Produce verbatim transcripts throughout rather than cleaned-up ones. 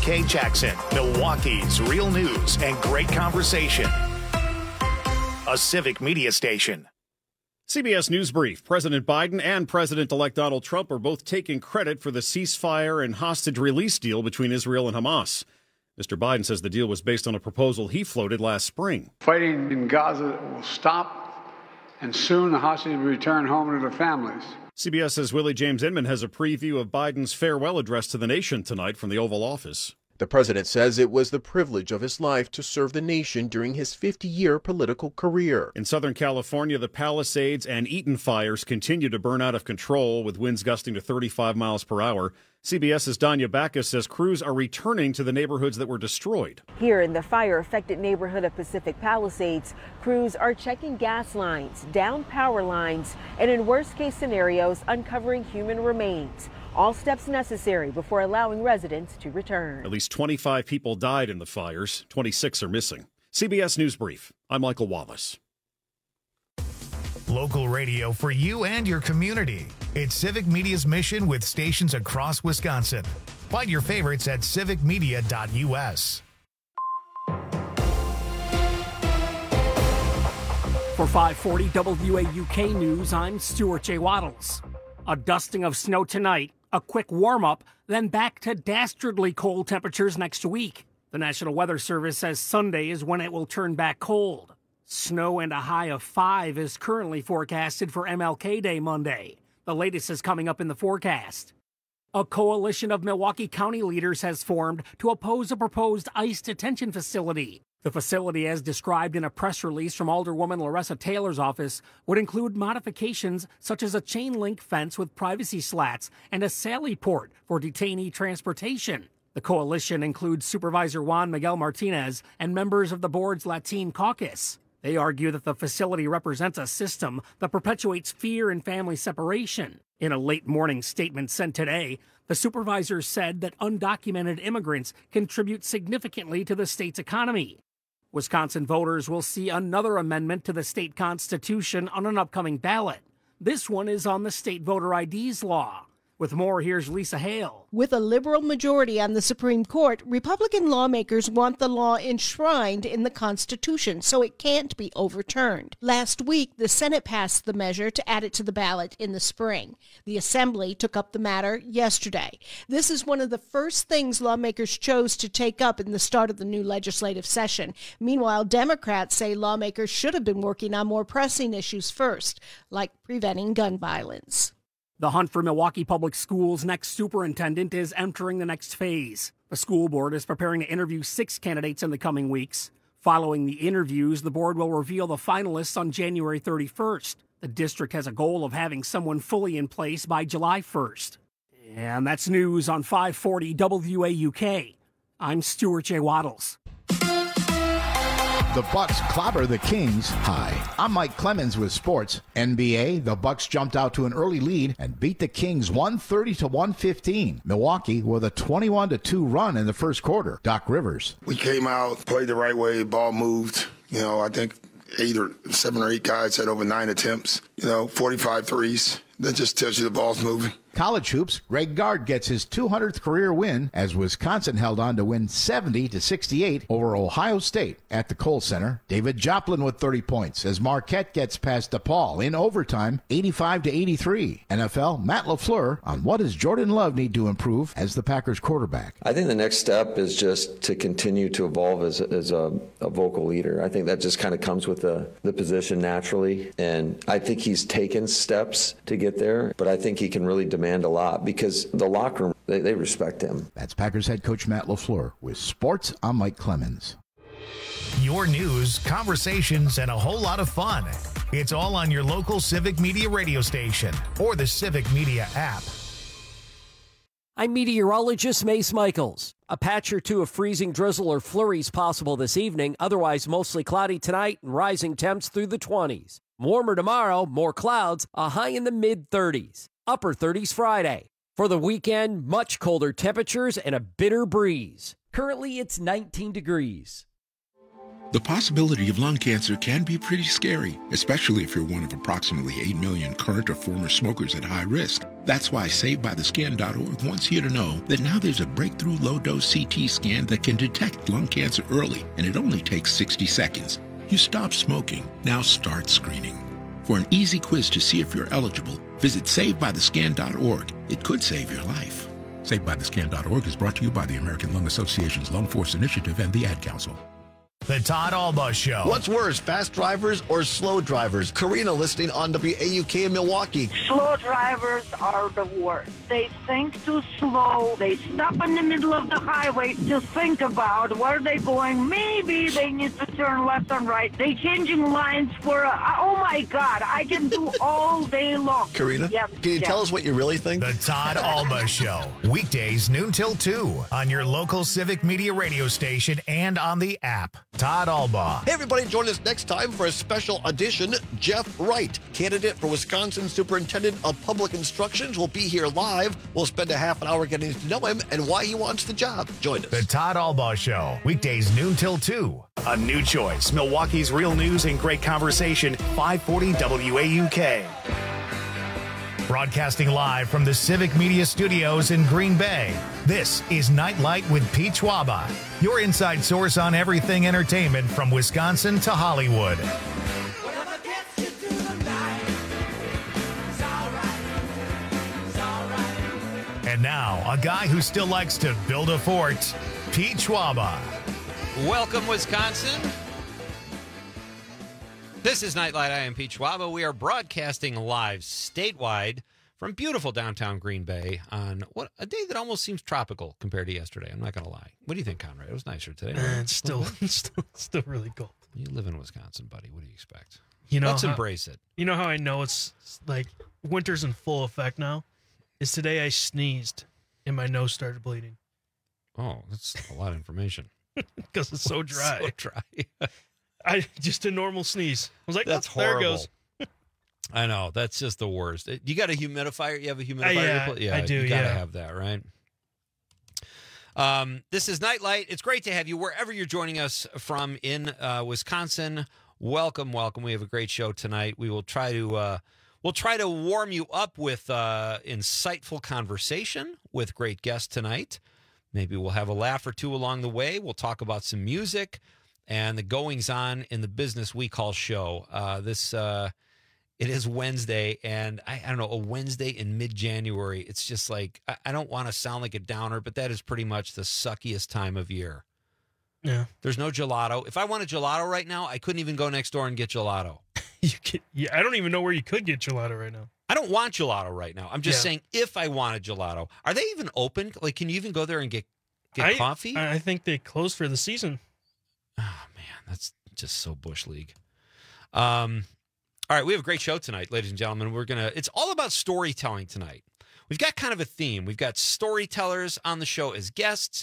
K Jackson, Milwaukee's real news and great conversation. A Civic Media station. C B S News Brief. President Biden and President-elect Donald Trump are both taking credit for the ceasefire and hostage release deal between Israel and Hamas. Mister Biden says the deal was based on a proposal he floated last spring. Fighting in Gaza will stop, and soon the hostages will return home to their families. CBS's Willie James Inman has a preview of Biden's farewell address to the nation tonight from the Oval Office. The president says it was the privilege of his life to serve the nation during his fifty-year political career. In Southern California, the Palisades and Eaton fires continue to burn out of control, with winds gusting to thirty-five miles per hour. CBS's Danya Backus says crews are returning to the neighborhoods that were destroyed. Here in the fire-affected neighborhood of Pacific Palisades, crews are checking gas lines, down power lines, and in worst-case scenarios, uncovering human remains. All steps necessary before allowing residents to return. At least twenty-five people died in the fires. twenty-six are missing. C B S News Brief. I'm Michael Wallace. Local radio for you and your community. It's Civic Media's mission with stations across Wisconsin. Find your favorites at civic media dot u s. For five forty W A U K News, I'm Stuart J. Waddles. A dusting of snow tonight, a quick warm-up, then back to dastardly cold temperatures next week. The National Weather Service says Sunday is when it will turn back cold. Snow and a high of five is currently forecasted for M L K Day Monday. The latest is coming up in the forecast. A coalition of Milwaukee County leaders has formed to oppose a proposed ICE detention facility. The facility, as described in a press release from Alderwoman Larissa Taylor's office, would include modifications such as a chain-link fence with privacy slats and a sally port for detainee transportation. The coalition includes Supervisor Juan Miguel Martinez and members of the board's Latine caucus. They argue that the facility represents a system that perpetuates fear and family separation. In a late morning statement sent today, the supervisors said that undocumented immigrants contribute significantly to the state's economy. Wisconsin voters will see another amendment to the state constitution on an upcoming ballot. This one is on the state voter I Ds law. With more, here's Lisa Hale. With a liberal majority on the Supreme Court, Republican lawmakers want the law enshrined in the Constitution so it can't be overturned. Last week, the Senate passed the measure to add it to the ballot in the spring. The Assembly took up the matter yesterday. This is one of the first things lawmakers chose to take up in the start of the new legislative session. Meanwhile, Democrats say lawmakers should have been working on more pressing issues first, like preventing gun violence. The hunt for Milwaukee Public Schools' next superintendent is entering the next phase. The school board is preparing to interview six candidates in the coming weeks. Following the interviews, the board will reveal the finalists on January thirty-first. The district has a goal of having someone fully in place by July first. And that's news on five forty W A U K. I'm Stuart J. Waddles. The Bucks clobber the Kings high. I'm Mike Clemens with sports. N B A, the Bucks jumped out to an early lead and beat the Kings one thirty to one fifteen. Milwaukee with a twenty-one to two run in the first quarter. Doc Rivers. We came out, played the right way, ball moved. You know, I think eight or seven or eight guys had over nine attempts. You know, forty-five threes. That just tells you the ball's moving. College hoops, Greg Gard gets his two hundredth career win as Wisconsin held on to win seventy to sixty-eight over Ohio State at the Kohl Center. David Joplin with thirty points as Marquette gets past DePaul in overtime, eighty-five to eighty-three. N F L, Matt LaFleur on what does Jordan Love need to improve as the Packers quarterback. I think the next step is just to continue to evolve as, as a, a vocal leader. I think that just kind of comes with the, the position naturally, and I think he's taken steps to get there, but I think he can really demand a lot because the locker room, they, they respect him. That's Packers head coach Matt LaFleur with sports. I'm Mike Clemens. Your news, conversations, and a whole lot of fun. It's all on your local Civic Media radio station or the Civic Media app. I'm meteorologist Mace Michaels. A patch or two of freezing drizzle or flurries possible this evening. Otherwise, mostly cloudy tonight and rising temps through the twenties. Warmer tomorrow, more clouds, a high in the mid-thirties. Upper thirties Friday. For the weekend, much colder temperatures and a bitter breeze. Currently, it's nineteen degrees. The possibility of lung cancer can be pretty scary, especially if you're one of approximately eight million current or former smokers at high risk. That's why Saved By The Scan dot org wants you to know that now there's a breakthrough low-dose C T scan that can detect lung cancer early, and it only takes sixty seconds. You stop smoking, now start screening. For an easy quiz to see if you're eligible, visit Saved By The Scan dot org. It could save your life. Saved By The Scan dot org is brought to you by the American Lung Association's Lung Force Initiative and the Ad Council. The Todd Alba Show. What's worse, fast drivers or slow drivers? Karina listening on W A U K in Milwaukee. Slow drivers are the worst. They think too slow. They stop in the middle of the highway to think about where they're going. Maybe they need to turn left and right. They changing lines for, a, oh my God, I can do all day long. Karina, yes, can you yes. tell us what you really think? The Todd Alba Show. Weekdays noon till two on your local Civic Media radio station and on the app. Todd Alba. Hey, everybody, join us next time for a special edition. Jeff Wright, candidate for Wisconsin Superintendent of Public Instructions, will be here live. We'll spend a half an hour getting to know him and why he wants the job. Join us. The Todd Alba Show. Weekdays noon till two. A new choice. Milwaukee's real news and great conversation. five forty W A U K. Broadcasting live from the Civic Media Studios in Green Bay, this is Nightlight with Pete Schwaba, your inside source on everything entertainment from Wisconsin to Hollywood. And now, a guy who still likes to build a fort, Pete Schwaba. Welcome, Wisconsin. This is Nightlight. I am Pete Schwaba. We are broadcasting live statewide from beautiful downtown Green Bay on what a day that almost seems tropical compared to yesterday. I'm not going to lie. What do you think, Conrad? It was nicer today. Uh, it's still, it's still, still really cold. You live in Wisconsin, buddy. What do you expect? You know, let's how, embrace it. You know how I know it's like winter's in full effect now? Is today I sneezed and my nose started bleeding. Oh, that's a lot of information. Because it's so dry. so dry. I just a normal sneeze. I was like, that's oh, horrible. There it goes. I know. That's just the worst. You got a humidifier? You have a humidifier? Uh, yeah, yeah, I do. You got to yeah. have that, right? Um, this is Nightlight. It's great to have you wherever you're joining us from in uh, Wisconsin. Welcome, welcome. We have a great show tonight. We will try to uh, we'll try to warm you up with uh, insightful conversation with great guests tonight. Maybe we'll have a laugh or two along the way. We'll talk about some music and the goings-on in the business we call show. Uh, this uh, it is Wednesday, and I, I don't know, a Wednesday in mid-January. It's just like, I, I don't want to sound like a downer, but that is pretty much the suckiest time of year. Yeah. There's no gelato. If I want a gelato right now, I couldn't even go next door and get gelato. you could, yeah, I don't even know where you could get gelato right now. I don't want gelato right now. I'm just yeah. saying if I wanted gelato. Are they even open? Like, can you even go there and get, get I, coffee? I think they closed for the season. Oh, man, that's just so Bush League. Um, all right, we have a great show tonight, ladies and gentlemen. We're gonna. It's all about storytelling tonight. We've got kind of a theme. We've got storytellers on the show as guests.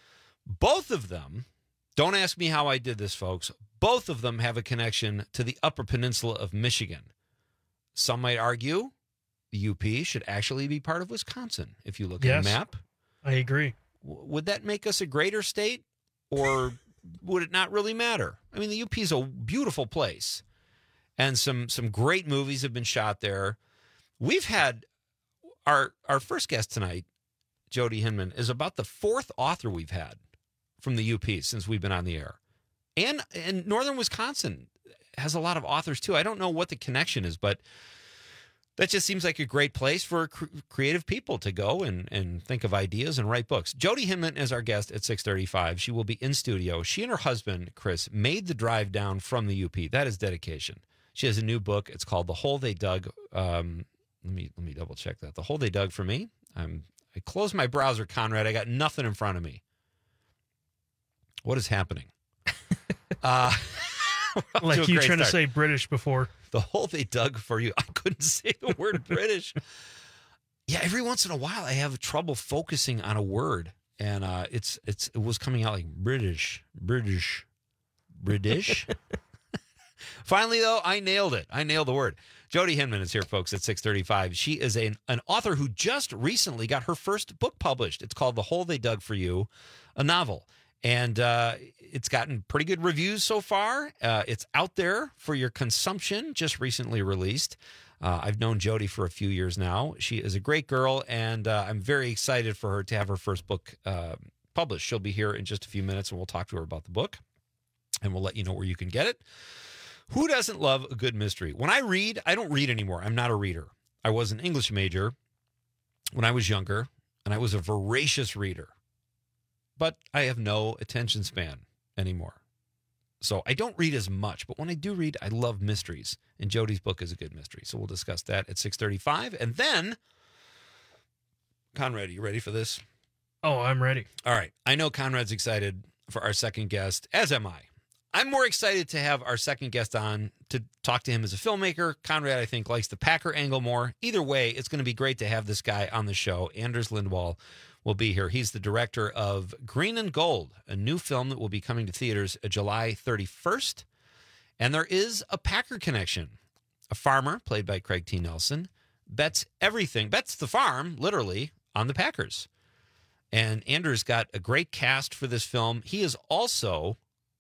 Both of them, don't ask me how I did this, folks. Both of them have a connection to the Upper Peninsula of Michigan. Some might argue the U P should actually be part of Wisconsin. If you look yes, at the map, I agree. W- would that make us a greater state, or would it not really matter? I mean, the U P is a beautiful place, and some some great movies have been shot there. We've had our our first guest tonight, Jody Hinman, is about the fourth author we've had from the U P since we've been on the air, and and northern Wisconsin has a lot of authors too. I don't know what the connection is, but that just seems like a great place for cr- creative people to go and, and think of ideas and write books. Jody Hinman is our guest at six thirty-five. She will be in studio. She and her husband, Chris, made the drive down from the U P. That is dedication. She has a new book. It's called The Hole They Dug. Um, let me let me double check that. The Hole They Dug for Me. I'm, I closed my browser, Conrad. I got nothing in front of me. What is happening? uh, like you trying start. to say British before. The Hole They Dug for You. I couldn't say the word British. Yeah, every once in a while I have trouble focusing on a word, and uh, it's it's it was coming out like British, British, British. Finally, though, I nailed it. I nailed the word. Jody Hinman is here, folks, at six thirty-five. She is a, an author who just recently got her first book published. It's called The Hole They Dug for You, a novel. And uh, it's gotten pretty good reviews so far. Uh, it's out there for your consumption, just recently released. Uh, I've known Jody for a few years now. She is a great girl, and uh, I'm very excited for her to have her first book uh, published. She'll be here in just a few minutes, and we'll talk to her about the book, and we'll let you know where you can get it. Who doesn't love a good mystery? When I read, I don't read anymore. I'm not a reader. I was an English major when I was younger, and I was a voracious reader. But I have no attention span anymore. So I don't read as much, but when I do read, I love mysteries. And Jody's book is a good mystery. So we'll discuss that at six thirty-five. And then, Conrad, are you ready for this? Oh, I'm ready. All right. I know Conrad's excited for our second guest, as am I. I'm more excited to have our second guest on to talk to him as a filmmaker. Conrad, I think, likes the Packer angle more. Either way, it's going to be great to have this guy on the show. Anders Lindwall will be here. He's the director of Green and Gold, a new film that will be coming to theaters July thirty-first. And there is a Packer connection. A farmer, played by Craig T. Nelson, bets everything, bets the farm, literally, on the Packers. And Anders got a great cast for this film. He is also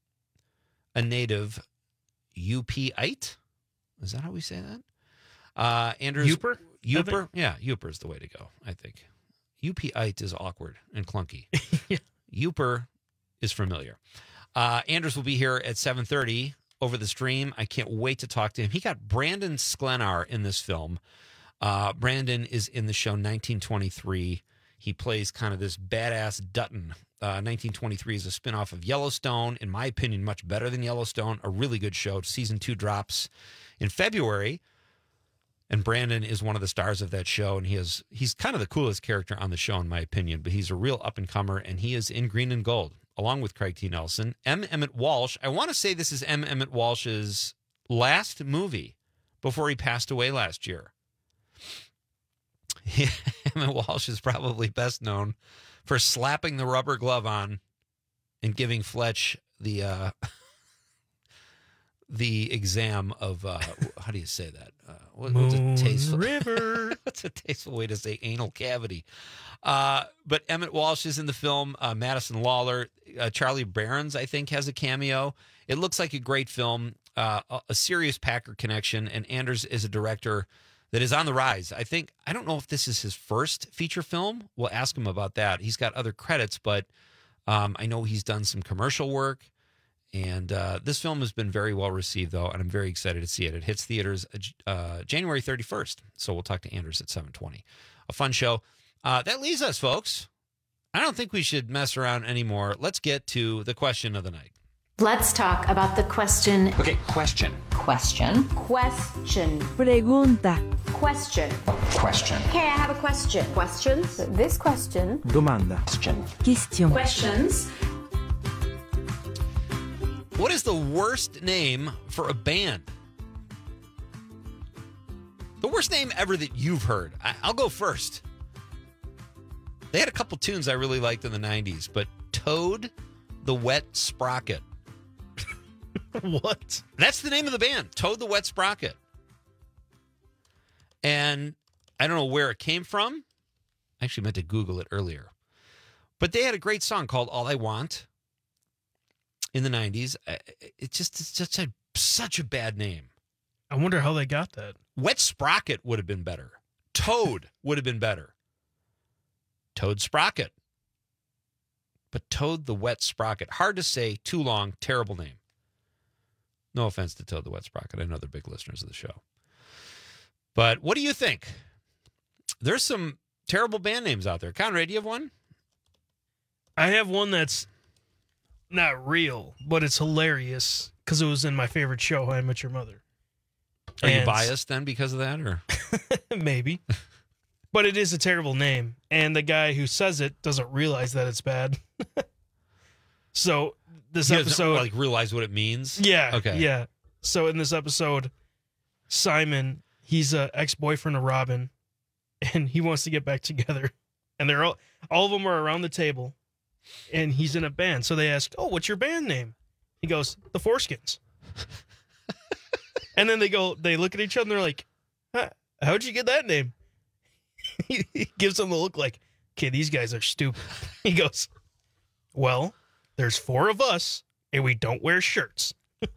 a native U P-ite. Is that how we say that? Uh, Anders, Uper? Uper? Yeah, Uper is the way to go, I think. U P-ite is awkward and clunky. yeah. Uper is familiar. Uh, Anders will be here at seven thirty over the stream. I can't wait to talk to him. He got Brandon Sklenar in this film. Uh, Brandon is in the show nineteen twenty-three. He plays kind of this badass Dutton. Uh, nineteen twenty-three is a spinoff of Yellowstone. In my opinion, much better than Yellowstone. A really good show. Season two drops in February. And Brandon is one of the stars of that show, and he is he's kind of the coolest character on the show, in my opinion, but he's a real up-and-comer, and he is in Green and Gold, along with Craig T. Nelson. M. Emmett Walsh, I want to say this is M. Emmett Walsh's last movie before he passed away last year. Emmett Walsh is probably best known for slapping the rubber glove on and giving Fletch the... Uh, the exam of, uh, how do you say that? Uh, what, what's a tasteful River. What's a tasteful way to say anal cavity? Uh, but Emmett Walsh is in the film. Uh, Madison Lawler, uh, Charlie Barons, I think, has a cameo. It looks like a great film, uh, a, a serious Packer connection. And Anders is a director that is on the rise. I think, I don't know if this is his first feature film. We'll ask him about that. He's got other credits, but um, I know he's done some commercial work. And uh, this film has been very well received, though, and I'm very excited to see it. It hits theaters uh, January thirty-first, so we'll talk to Anders at seven twenty. A fun show. Uh, that leaves us, folks. I don't think we should mess around anymore. Let's get to the question of the night. Let's talk about the question. Okay, question. Question. Question. Pregunta. Question. Question. Okay, I have a question. Questions? This question. Domanda. Question. Question. Questions. What is the worst name for a band? The worst name ever that you've heard. I- I'll go first. They had a couple tunes I really liked in the nineties, but Toad the Wet Sprocket. What? That's the name of the band, Toad the Wet Sprocket. And I don't know where it came from. I actually meant to Google it earlier. But they had a great song called All I Want. In the nineties, it's just it's just a, such a bad name. I wonder how they got that. Wet Sprocket would have been better. Toad would have been better. Toad Sprocket. But Toad the Wet Sprocket. Hard to say, too long, terrible name. No offense to Toad the Wet Sprocket. I know they're big listeners of the show. But what do you think? There's some terrible band names out there. Conrad, do you have one? I have one that's not real, but it's hilarious because it was in my favorite show, How I Met Your Mother. Are and you biased then because of that, or maybe? But it is a terrible name, and the guy who says it doesn't realize that it's bad. So this he episode, doesn't, like, realize what it means. Yeah, Okay. yeah. So in this episode, Simon, he's a ex-boyfriend of Robin, and he wants to get back together, and they're all all of them are around the table. And he's in a band. So they ask, oh, what's your band name? He goes, The Foreskins. And then they go, they look at each other and they're like, huh, how'd you get that name? He gives them a look like, okay, these guys are stupid. He goes, well, There's four of us, and we don't wear shirts.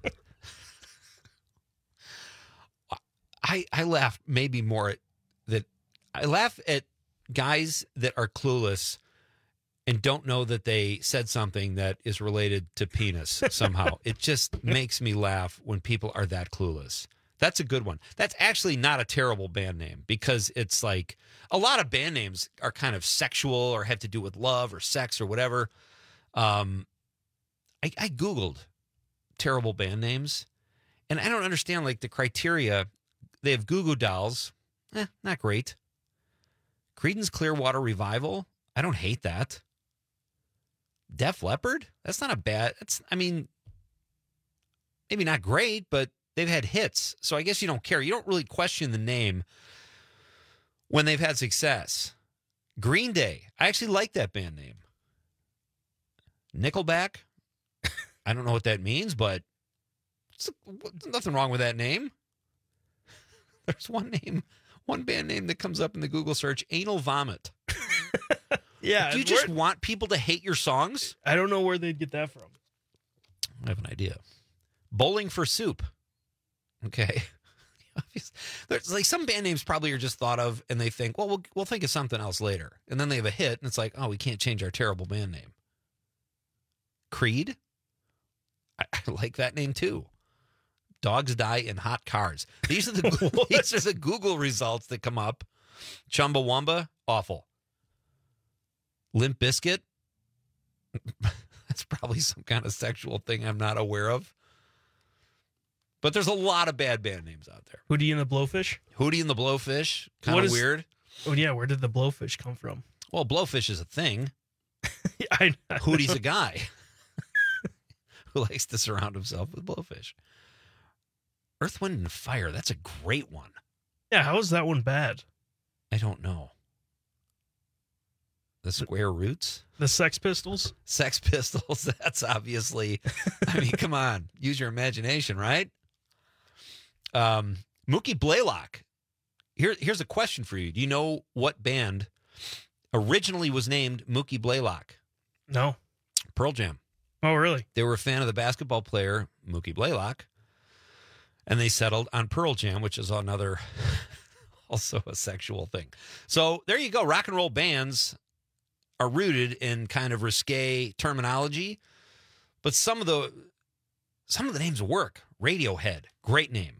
I, I laugh maybe more at that. I laugh at guys that are clueless and don't know that they said something that is related to penis somehow. It just makes me laugh when people are that clueless. That's a good one. That's actually not a terrible band name because it's like a lot of band names are kind of sexual or have to do with love or sex or whatever. Um, I, I Googled terrible band names, and I don't understand like the criteria. They have Goo Goo Dolls. Eh, not great. Creedence Clearwater Revival. I don't hate that. Def Leppard. That's not a bad. That's. I mean, maybe not great, but they've had hits. So I guess you don't care. You don't really question the name when they've had success. Green Day. I actually like that band name. Nickelback. I don't know what that means, but there's nothing wrong with that name. There's one name, one band name that comes up in the Google search, Anal Vomit. Yeah. Do you just want people to hate your songs? I don't know where they'd get that from. I have an idea. Bowling for Soup. Okay. There's like some band names probably are just thought of and they think, well, we'll we'll think of something else later. And then they have a hit and it's like, oh, we can't change our terrible band name. Creed. I, I like that name too. Dogs Die in Hot Cars. These are the these are the Google results that come up. Chumbawamba, awful. Limp Bizkit. That's probably some kind of sexual thing I'm not aware of. But there's a lot of bad band names out there. Hootie and the Blowfish? Hootie and the Blowfish. Kind of weird. Oh, yeah. Where did the Blowfish come from? Well, Blowfish is a thing. I, I Hootie's a guy who likes to surround himself with blowfish. Earth, Wind, and Fire. That's a great one. Yeah, how is that one bad? I don't know. The Square Roots? The Sex Pistols? Sex Pistols. That's obviously, I mean, come on. Use your imagination, right? Um, Mookie Blaylock. Here, here's a question for you. Do you know what band originally was named Mookie Blaylock? No. Pearl Jam. Oh, really? They were a fan of the basketball player Mookie Blaylock, and they settled on Pearl Jam, which is another, also a sexual thing. So there you go. Rock and roll bands are rooted in kind of risque terminology, but some of the some of the names work. Radiohead, great name.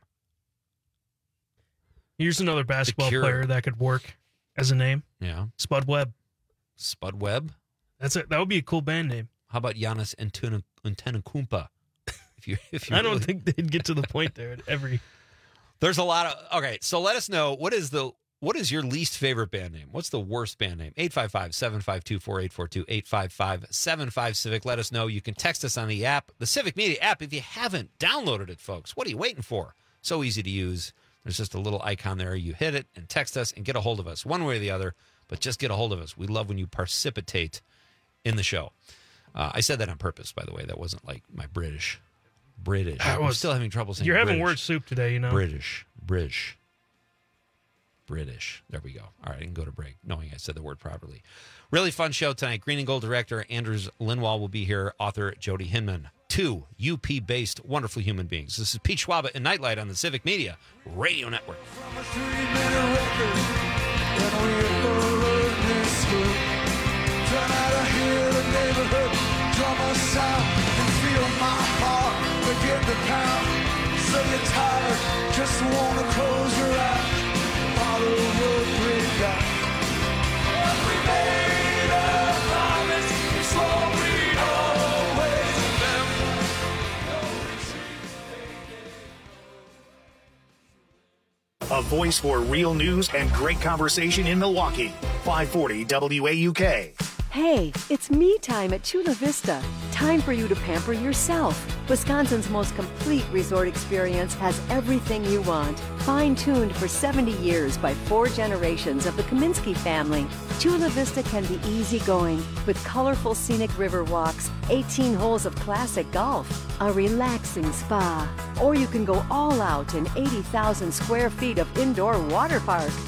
Here's another basketball player that could work as a name. Yeah, Spud Webb. Spud Webb. That's it. That would be a cool band name. How about Giannis Antetokounmpo? If you, if you I don't really... think they'd get to the point there at every. There's a lot of okay. So let us know what is the what is your least favorite band name? What's the worst band name? eight five five, seven five two, four eight four two, eight five five, seven five Civic. Let us know. You can text us on the app, the Civic Media app. If you haven't downloaded it, folks, what are you waiting for? So easy to use. There's just a little icon there. You hit it and text us and get a hold of us one way or the other, but just get a hold of us. We love when you precipitate in the show. Uh, I said that on purpose, by the way. That wasn't like my British. British. I'm was, still having trouble saying You're having British. word soup today, you know. British. British. British. There we go. All right, I can go to break, knowing I said the word properly. Really fun show tonight. Green and Gold director Anders Lindwall will be here. Author Jody Hinman. Two U P-based wonderful human beings. This is Pete Schwaba and Nightlight on the Civic Media Radio Network. Begin to pound, so you're tired, just wanna close your eyes, follow your breakdown. We made a promise, so we always remember. A voice for real news and great conversation in Milwaukee. five forty W A U K. Hey, it's me time at Chula Vista. Time for you to pamper yourself. Wisconsin's most complete resort experience has everything you want. Fine-tuned for seventy years by four generations of the Kaminsky family. Chula Vista can be easygoing with colorful scenic river walks, eighteen holes of classic golf, a relaxing spa, or you can go all out in eighty thousand square feet of indoor water park.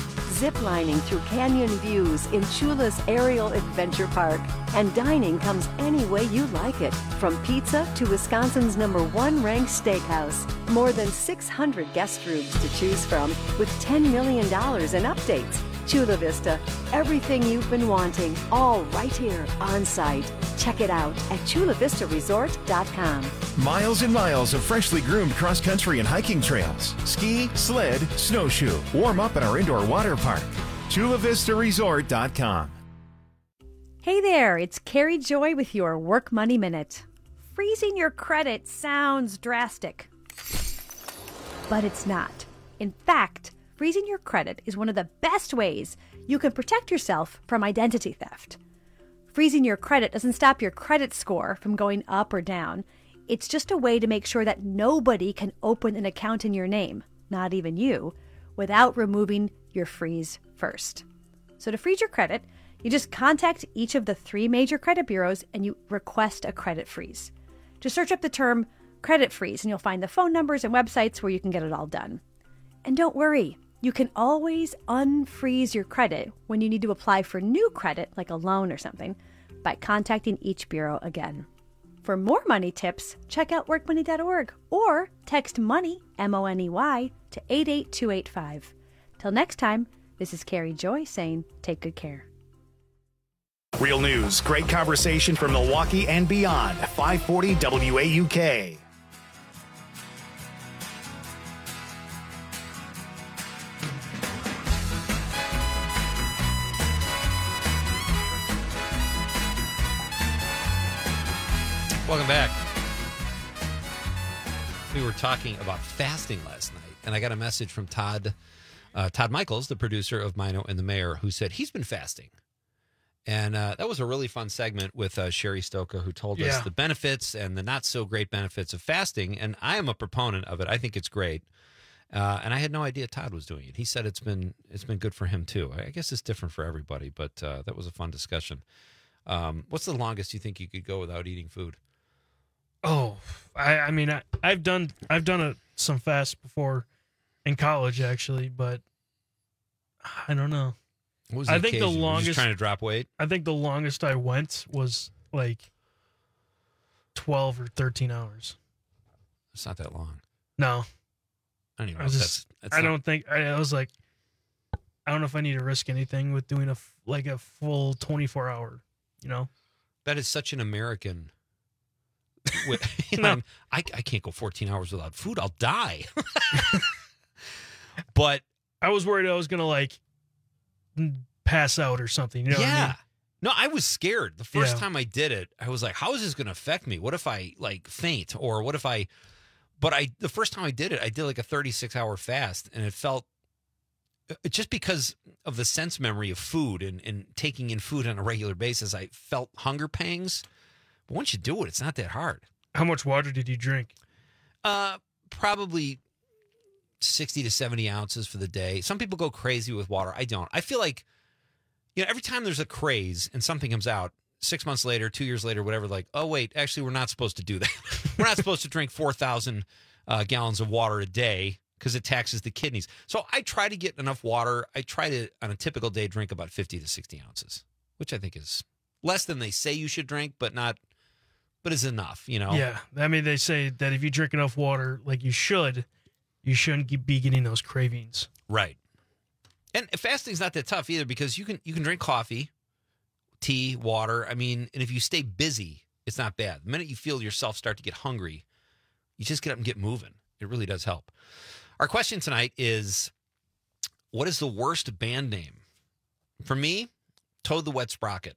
ziplining through canyon views in Chula's Aerial Adventure Park. And dining comes any way you like it, from pizza to Wisconsin's number one ranked steakhouse. More than six hundred guest rooms to choose from, with ten million dollars in updates. Chula Vista, everything you've been wanting, all right here on site. Check it out at chula vista resort dot com. Miles and miles of freshly groomed cross-country and hiking trails. Ski, sled, snowshoe. Warm up at our indoor water park. chula vista resort dot com. Hey there, it's Carrie Joy with your Work Money Minute. Freezing your credit sounds drastic, but it's not. In fact, freezing your credit is one of the best ways you can protect yourself from identity theft. Freezing your credit doesn't stop your credit score from going up or down. It's just a way to make sure that nobody can open an account in your name, not even you, without removing your freeze first. So to freeze your credit, you just contact each of the three major credit bureaus and you request a credit freeze. Just search up the term credit freeze and you'll find the phone numbers and websites where you can get it all done. And don't worry, you can always unfreeze your credit when you need to apply for new credit, like a loan or something, by contacting each bureau again. For more money tips, check out work money dot org or text MONEY, M O N E Y, to eight eight two eight five. Till next time, this is Carrie Joy saying take good care. Real news, great conversation from Milwaukee and beyond. five forty W A U K. Welcome back. We were talking about fasting last night, and I got a message from Todd uh, Todd Michaels, the producer of Mino and the Mayor, who said he's been fasting. And uh, that was a really fun segment with uh, Sherry Stoka, who told Yeah. us the benefits and the not-so-great benefits of fasting, and I am a proponent of it. I think it's great. Uh, and I had no idea Todd was doing it. He said it's been it's been good for him, too. I guess it's different for everybody, but uh, that was a fun discussion. Um, what's the longest you think you could go without eating food? Oh, I, I mean, I, I've done I've done a, some fasts before in college, actually, but I don't know. What was the I think occasion? the Were you longest just trying to drop weight? I think the longest I went was like twelve or thirteen hours. It's not that long. No, I don't even I know was if just that's, that's I not- don't think I, I was like I don't know if I need to risk anything with doing a f- like a full twenty-four hour. You know, That is such an American. wi- you No. know, I, I can't go fourteen hours without food. I'll die. But I was worried I was gonna like pass out or something. You know yeah. what I mean? No, I was scared. The first Yeah. time I did it, I was like, how is this going to affect me? What if I like faint or what if I, but I, the first time I did it, I did like a thirty-six hour fast and it felt uh, just because of the sense memory of food and, and taking in food on a regular basis, I felt hunger pangs. But once you do it, it's not that hard. How much water did you drink? Uh, probably sixty to seventy ounces for the day. Some people go crazy with water. I don't. I feel like, you know, every time there's a craze and something comes out, six months later, two years later, whatever, like, oh, wait, actually, we're not supposed to do that. We're not supposed to drink four thousand uh, gallons of water a day because it taxes the kidneys. So I try to get enough water. I try to, on a typical day, drink about fifty to sixty ounces, which I think is less than they say you should drink, but not, but is enough, you know? Yeah, I mean, they say that if you drink enough water, like you should, you shouldn't ge- be getting those cravings. Right. And fasting's not that tough either because you can you can drink coffee, tea, water. I mean, and if you stay busy, it's not bad. The minute you feel yourself start to get hungry, you just get up and get moving. It really does help. Our question tonight is, what is the worst band name? For me, Toad the Wet Sprocket.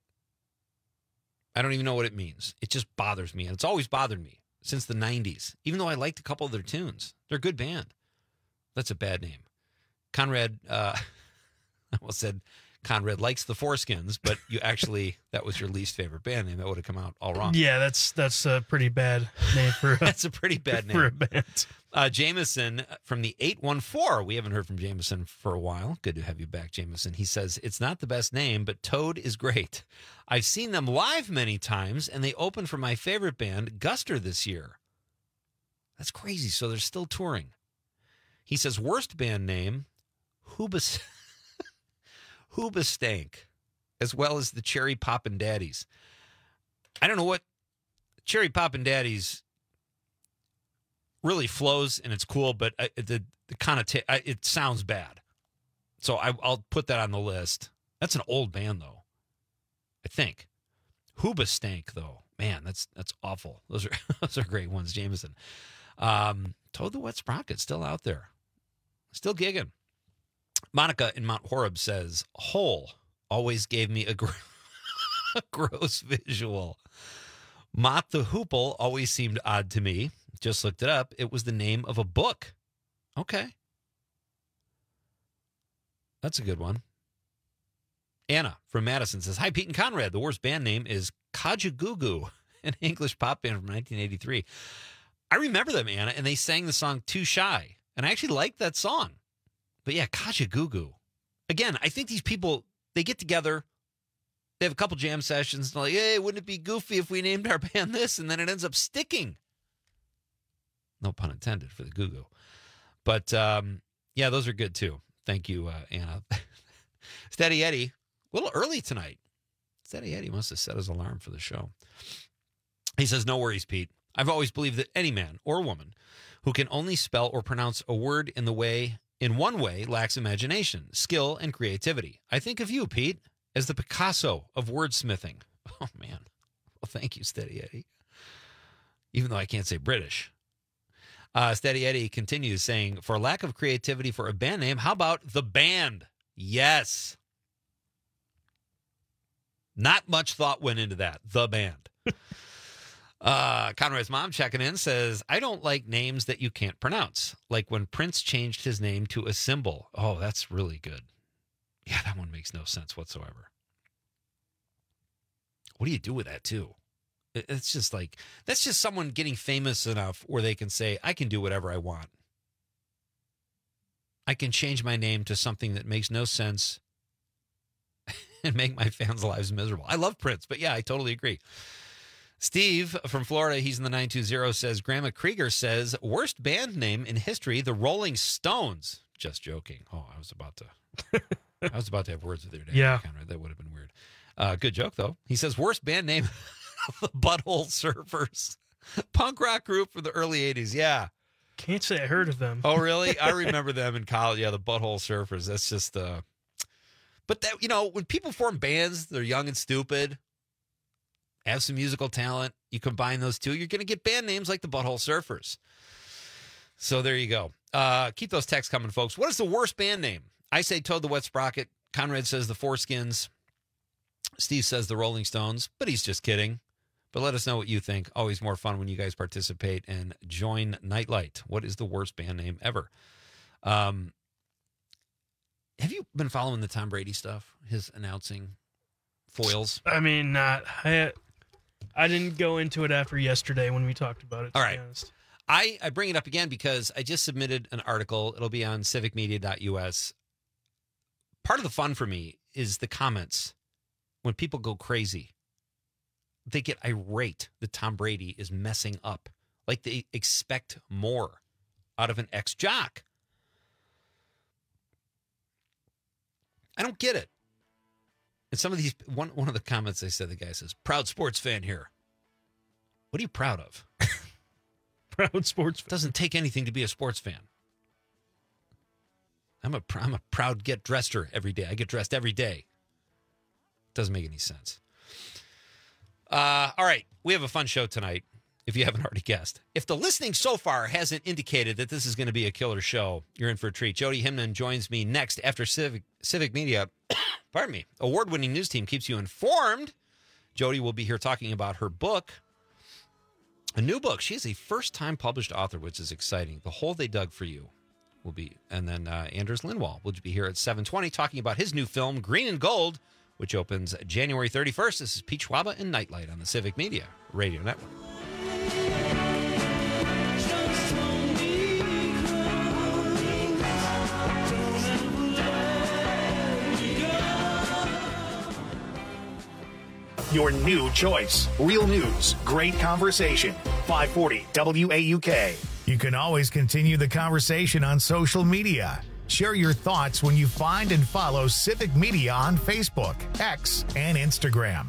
I don't even know what it means. It just bothers me, and it's always bothered me since the nineties, even though I liked a couple of their tunes. They're a good band. That's a bad name. Conrad, uh, I almost said Conrad likes the Foreskins, but you actually, that was your least favorite band name. That would have come out all wrong. Yeah, that's that's a pretty bad name for a, That's a pretty bad name. for a band. Uh, Jameson from the eight one four. We haven't heard from Jameson for a while. Good to have you back, Jameson. He says, it's not the best name, but Toad is great. I've seen them live many times, and they opened for my favorite band, Guster, this year. That's crazy. So they're still touring. He says, worst band name, Hubas. Hoobastank, as well as the Cherry Poppin' Daddies. I don't know what Cherry Poppin' Daddies really flows and it's cool, but I, the, the connota- I, it sounds bad. So I, I'll put that on the list. That's an old band, though, I think. Hoobastank, though. Man, that's that's awful. Those are those are great ones, Jameson. Um, Toad the Wet Sprocket, still out there. Still gigging. Monica in Mount Horeb says, Hole always gave me a, gr- a gross visual. Mott the Hoople always seemed odd to me. Just looked it up. It was the name of a book. Okay. That's a good one. Anna from Madison says, Hi, Pete and Conrad. The worst band name is Kajagoogoo, an English pop band from nineteen eighty-three. I remember them, Anna, and they sang the song Too Shy. And I actually liked that song. But yeah, Kajagoogoo. Again, I think these people, they get together, they have a couple jam sessions, and they're like, hey, wouldn't it be goofy if we named our band this? And then it ends up sticking. No pun intended for the Goo-Goo. But um, yeah, those are good too. Thank you, uh, Anna. Steady Eddie, a little early tonight. Steady Eddie must have set his alarm for the show. He says, no worries, Pete. I've always believed that any man or woman who can only spell or pronounce a word in the way, in one way, lacks imagination, skill, and creativity. I think of you, Pete, as the Picasso of wordsmithing. Oh, man. Well, thank you, Steady Eddie. Even though I can't say British. Uh, Steady Eddie continues saying, for lack of creativity for a band name, how about The Band? Yes. Not much thought went into that. The Band. uh, Conrad's mom checking in says, I don't like names that you can't pronounce. Like when Prince changed his name to a symbol. Oh, that's really good. Yeah, that one makes no sense whatsoever. What do you do with that, too? It's just like, that's just someone getting famous enough where they can say, I can do whatever I want. I can change my name to something that makes no sense and make my fans' lives miserable. I love Prince, but yeah, I totally agree. Steve from Florida, he's in the nine two zero, says, Grandma Krieger says, worst band name in history, the Rolling Stones. Just joking. Oh, I was about to, I was about to have words with your dad. Yeah. Conrad. That would have been weird. Uh, good joke, though. He says, worst band name, the Butthole Surfers. Punk rock group from the early eighties. Yeah. Can't say I heard of them. Oh, really? I remember them in college. Yeah, the Butthole Surfers. That's just, uh, but that, you know, when people form bands, they're young and stupid, have some musical talent. You combine those two, you're going to get band names like the Butthole Surfers. So there you go. Uh, keep those texts coming, folks. What is the worst band name? I say Toad the Wet Sprocket. Conrad says the Foreskins. Steve says the Rolling Stones, but he's just kidding. But let us know what you think. Always more fun when you guys participate and join Nightlight. What is the worst band name ever? Um, have you been following the Tom Brady stuff? His announcing foils? I mean, not. I, I didn't go into it after yesterday when we talked about it. All right. I, I bring it up again because I just submitted an article. It'll be on civic media dot U S. Part of the fun for me is the comments when people go crazy. They get irate that Tom Brady is messing up. Like they expect more out of an ex-jock. I don't get it. And some of these, one, one of the comments they said, the guy says, proud sports fan here. What are you proud of? Proud sports fan. Doesn't take anything to be a sports fan. I'm a, I'm a proud get dresser every day. I get dressed every day. Doesn't make any sense. Uh, all right, we have a fun show tonight, if you haven't already guessed. If the listening so far hasn't indicated that this is going to be a killer show, you're in for a treat. Jody Himman joins me next after Civic, Civic Media, pardon me, award-winning news team keeps you informed. Jody will be here talking about her book, a new book. She is a first-time published author, which is exciting. The Hole They Dug for You will be, and then uh, Anders Lindwall will be here at seven twenty talking about his new film, Green and Gold, which opens January thirty-first. This is Pete Schwaba and Nightlight on the Civic Media Radio Network. Your new choice. Real news, great conversation. five forty W A U K. You can always continue the conversation on social media. Share your thoughts when you find and follow Civic Media on Facebook, X, and Instagram.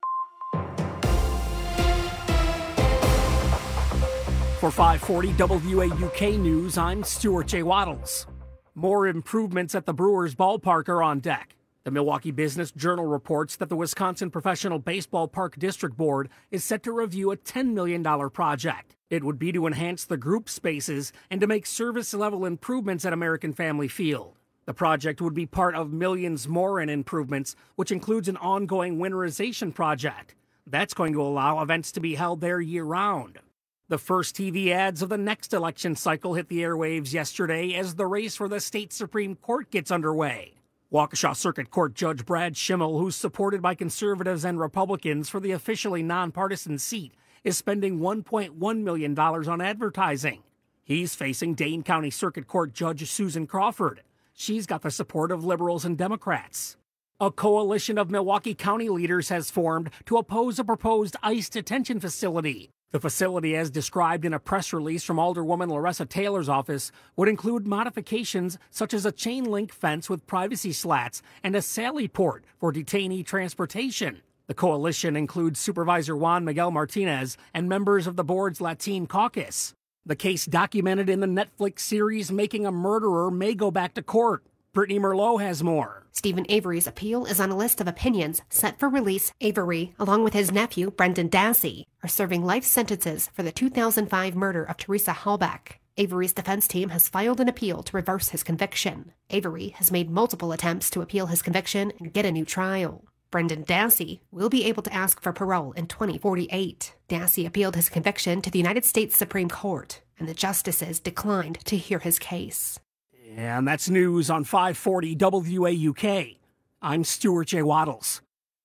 For five forty W A U K News, I'm Stuart J. Waddles. More improvements at the Brewers ballpark are on deck. The Milwaukee Business Journal reports that the Wisconsin Professional Baseball Park District Board is set to review a ten million dollars project. It would be to enhance the group spaces and to make service-level improvements at American Family Field. The project would be part of millions more in improvements, which includes an ongoing winterization project. That's going to allow events to be held there year-round. The first T V ads of the next election cycle hit the airwaves yesterday as the race for the state Supreme Court gets underway. Waukesha Circuit Court Judge Brad Schimmel, who's supported by conservatives and Republicans for the officially nonpartisan seat, is spending one point one million dollars on advertising. He's facing Dane County Circuit Court Judge Susan Crawford. She's got the support of liberals and Democrats. A coalition of Milwaukee County leaders has formed to oppose a proposed ICE detention facility. The facility, as described in a press release from Alderwoman Larissa Taylor's office, would include modifications such as a chain-link fence with privacy slats and a sally port for detainee transportation. The coalition includes Supervisor Juan Miguel Martinez and members of the board's Latine caucus. The case documented in the Netflix series Making a Murderer may go back to court. Brittany Merlot has more. Stephen Avery's appeal is on a list of opinions set for release. Avery, along with his nephew, Brendan Dassey, are serving life sentences for the two thousand five murder of Teresa Halbach. Avery's defense team has filed an appeal to reverse his conviction. Avery has made multiple attempts to appeal his conviction and get a new trial. Brendan Dassey will be able to ask for parole in twenty forty-eight. Dassey appealed his conviction to the United States Supreme Court, and the justices declined to hear his case. And that's news on five forty W A U K. I'm Stuart J. Waddles.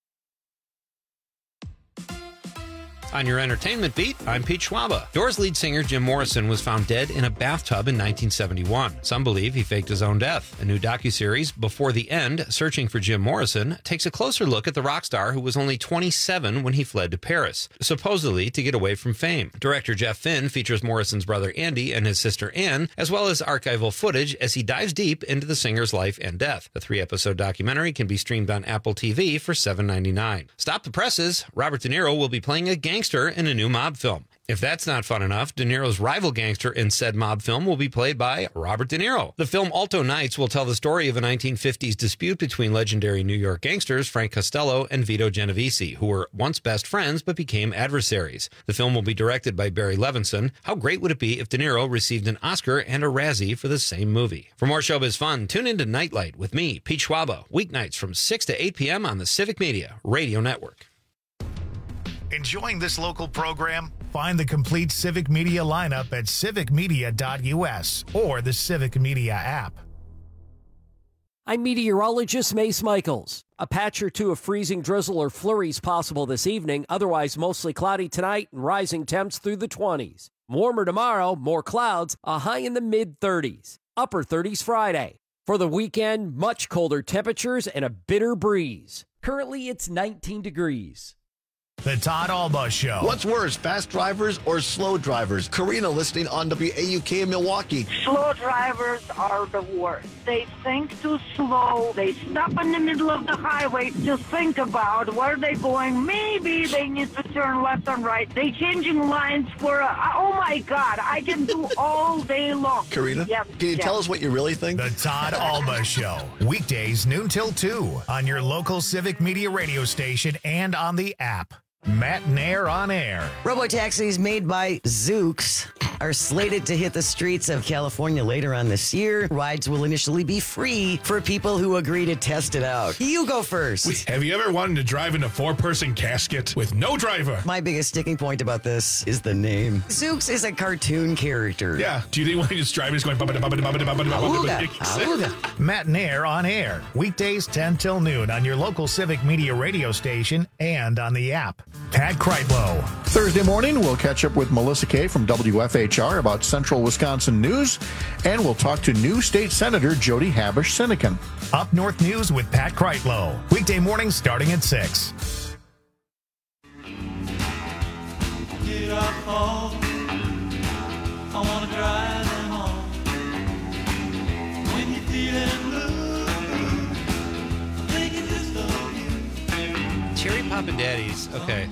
On your entertainment beat, I'm Pete Schwaba. Doors lead singer Jim Morrison was found dead in a bathtub in nineteen seventy-one. Some believe he faked his own death. A new docuseries, Before the End, Searching for Jim Morrison, takes a closer look at the rock star who was only twenty-seven when he fled to Paris, supposedly to get away from fame. Director Jeff Finn features Morrison's brother Andy and his sister Ann, as well as archival footage as he dives deep into the singer's life and death. The three-episode documentary can be streamed on Apple T V for seven ninety-nine. Stop the presses! Robert De Niro will be playing a gangster in a new mob film. If that's not fun enough, De Niro's rival gangster in said mob film will be played by Robert De Niro. The film Alto Nights will tell the story of a nineteen fifties dispute between legendary New York gangsters Frank Costello and Vito Genovese, who were once best friends but became adversaries. The film will be directed by Barry Levinson. How great would it be if De Niro received an Oscar and a Razzie for the same movie? For more showbiz fun, tune into Nightlight with me, Pete Schwaba, weeknights from six to eight p.m. on the Civic Media Radio Network. Enjoying this local program? Find the complete Civic Media lineup at civic media dot u s or the Civic Media app. I'm meteorologist Mace Michaels. A patch or two of freezing drizzle or flurries possible this evening, otherwise mostly cloudy tonight and rising temps through the twenties. Warmer tomorrow, more clouds, a high in the mid-thirties. Upper thirties Friday. For the weekend, much colder temperatures and a bitter breeze. Currently, it's nineteen degrees. The Todd Alba Show. What's worse, fast drivers or slow drivers? Karina listening on W A U K in Milwaukee. Slow drivers are the worst. They think too slow. They stop in the middle of the highway to think about where they're going. Maybe they need to turn left and right. They changing lines for a, oh my God, I can do all day long. Karina, yes, can you yes. tell us what you really think? The Todd Alba Show. Weekdays noon till two on your local Civic Media radio station and on the app. Matt Nair on air. Robotaxis made by Zoox are slated to hit the streets of California later on this year. Rides will initially be free for people who agree to test it out. You go first. Wait, have you ever wanted to drive in a four-person casket with no driver? My biggest sticking point about this is the name. Zoox is a cartoon character. Yeah. Do you think when he just driving, he's going... Awooga, awooga. Matt Nair on air. Weekdays ten till noon on your local Civic Media radio station and on the app. Pat Kreitlow. Thursday morning, we'll catch up with Melissa Kay from W F H R about Central Wisconsin news, and we'll talk to new state Senator Jody Habush-Sinekin. Up North News with Pat Kreitlow. Weekday mornings starting at six. Get up home. I want to drive them home. When you feel Poppin' Daddies. Okay.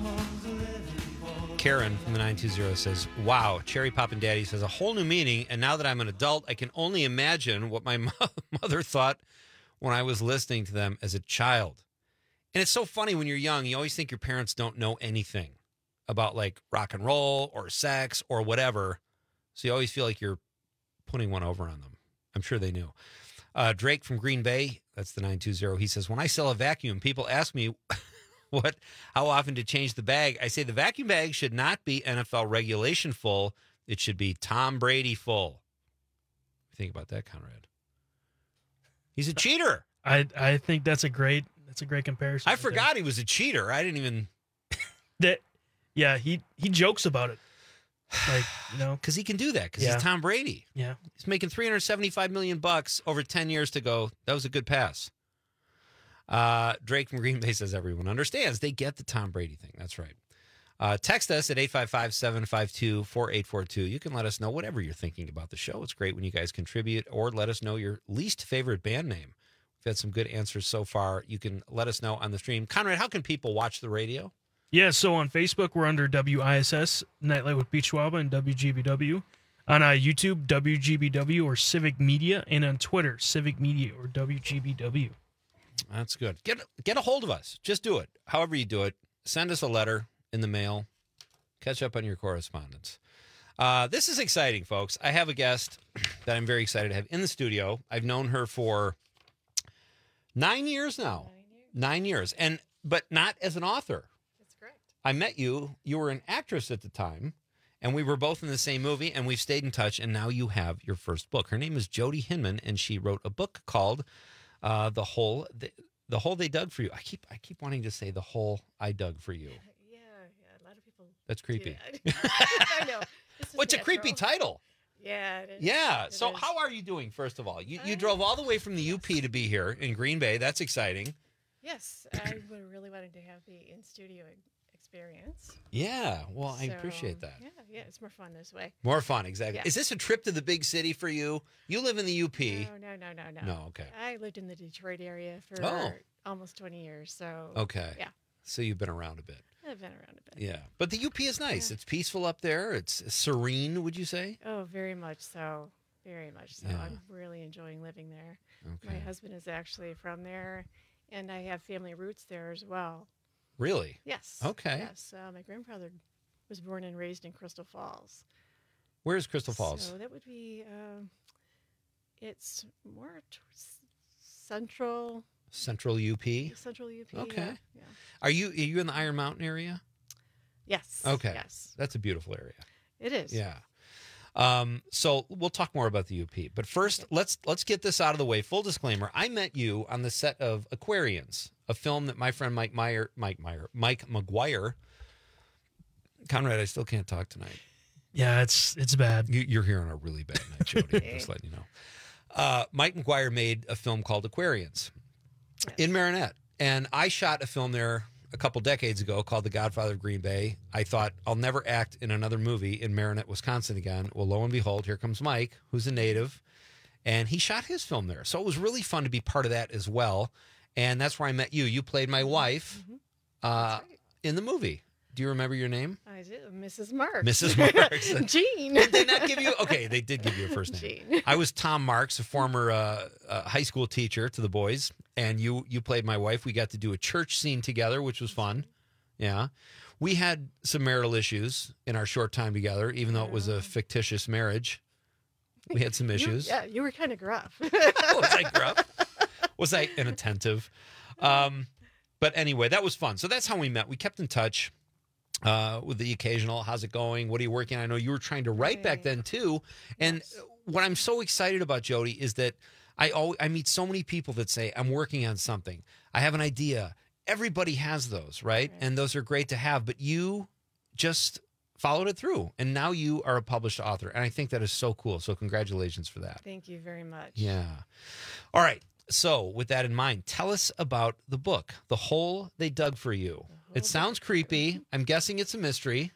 Karen from the nine two zero says, wow, Cherry Poppin' Daddies has a whole new meaning, and now that I'm an adult, I can only imagine what my mo- mother thought when I was listening to them as a child. And it's so funny when you're young, you always think your parents don't know anything about like rock and roll or sex or whatever. So you always feel like you're putting one over on them. I'm sure they knew. Uh, Drake from Green Bay, that's the nine two zero. He says, when I sell a vacuum, people ask me what, how often to change the bag. I say the vacuum bag should not be N F L regulation full. It should be Tom Brady full. Think about that, Conrad. He's a cheater. I I think that's a great that's a great comparison. I right forgot there. he was a cheater. I didn't even. that. Yeah, he he jokes about it, like you know, because he can do that. Because Yeah. he's Tom Brady. Yeah, he's making three hundred seventy-five million bucks over ten years to go. That was a good pass. Uh, Drake from Green Bay says everyone understands. They get the Tom Brady thing. That's right. Uh, text us at eight five five, seven five two, four eight four two. You can let us know whatever you're thinking about the show. It's great when you guys contribute, or let us know your least favorite band name. We've had some good answers so far. You can let us know on the stream. Conrad, how can people watch the radio? yeah. So on Facebook, we're under W I S S Nightlight with Pete Schwaba and W G B W. On uh, YouTube, W G B W or Civic Media, and on Twitter, Civic Media or W G B W. That's good. Get get a hold of us. Just do it. However you do it. Send us a letter in the mail. Catch up on your correspondence. Uh, this is exciting, folks. I have a guest that I'm very excited to have in the studio. I've known her for nine years now. Nine years. Nine years. And but not as an author. That's correct. I met you. You were an actress at the time, and we were both in the same movie, and we've stayed in touch, and now you have your first book. Her name is Jody Hinman, and she wrote a book called uh, The Hole the, the Hole They Dug for You. I keep I keep wanting to say The Hole I Dug for You. Yeah, yeah. A lot of people. That's creepy. do that. I know. It's What's a natural. creepy title? Yeah. It is. Yeah. It So is. how are you doing, first of all? You you Uh, drove all the way from the U P to be here in Green Bay. That's exciting. Yes, I would really wanted to have the in studio experience. Yeah. Well, I So, appreciate that. Yeah, yeah. It's more fun this way. More fun, exactly. Yeah. Is this a trip to the big city for you? You live in the U P. No, no, no, no, no. No, okay. I lived in the Detroit area for Oh. almost twenty years. So. Okay. Yeah, So you've been around a bit. I've been around a bit. Yeah. But the U P is nice. Yeah. It's peaceful up there. It's serene, would you say? Oh, very much so. Very much so. Yeah. I'm really enjoying living there. Okay. My husband is actually from there, and I have family roots there as well. Really? Yes. Okay. Yes. Uh, my grandfather was born and raised in Crystal Falls. Where's Crystal Falls? So that would be, um, it's more towards central. Central U P? Central U P. Okay. Yeah. yeah. Are you are you in the Iron Mountain area? Yes. Okay. Yes. That's a beautiful area. It is. Yeah. Um, so we'll talk more about the U P. But first, let's let's get this out of the way. Full disclaimer, I met you on the set of Aquarians, a film that my friend Mike Meyer, Mike Meyer, Mike McGuire. Conrad, I still can't talk tonight. Yeah, it's it's bad. You, you're here on a really bad night, Jody. Just letting you know. Uh, Mike McGuire made a film called Aquarians in Marinette, and I shot a film there a couple decades ago called The Godfather of Green Bay. I thought I'll never act in another movie in Marinette, Wisconsin again. Well, lo and behold, here comes Mike, who's a native, and he shot his film there. So it was really fun to be part of that as well. And that's where I met you. You played my wife uh, in the movie. Do you remember your name? I do. Missus Marks. Missus Marks. Jean. Did they not give you? Okay, they did give you a first name. Jean. I was Tom Marks, a former uh, uh, high school teacher to the boys, and you you played my wife. We got to do a church scene together, which was fun. Yeah. We had some marital issues in our short time together, even though it was a fictitious marriage. We had some You- issues. yeah, you were kind of gruff. Was I gruff? Was I inattentive? Um, but anyway, that was fun. So that's how we met. We kept in touch. Uh, with the occasional, how's it going? What are you working on? I know you were trying to write back then too. And what I'm so excited about, Jody, is that I always, I meet so many people that say, I'm working on something. I have an idea. Everybody has those, right? And those are great to have, but you just followed it through. And now you are a published author. And I think that is so cool. So congratulations for that. Thank you very much. Yeah. All right. So with that in mind, tell us about the book, The Hole They Dug for You. It sounds creepy. I'm guessing it's a mystery.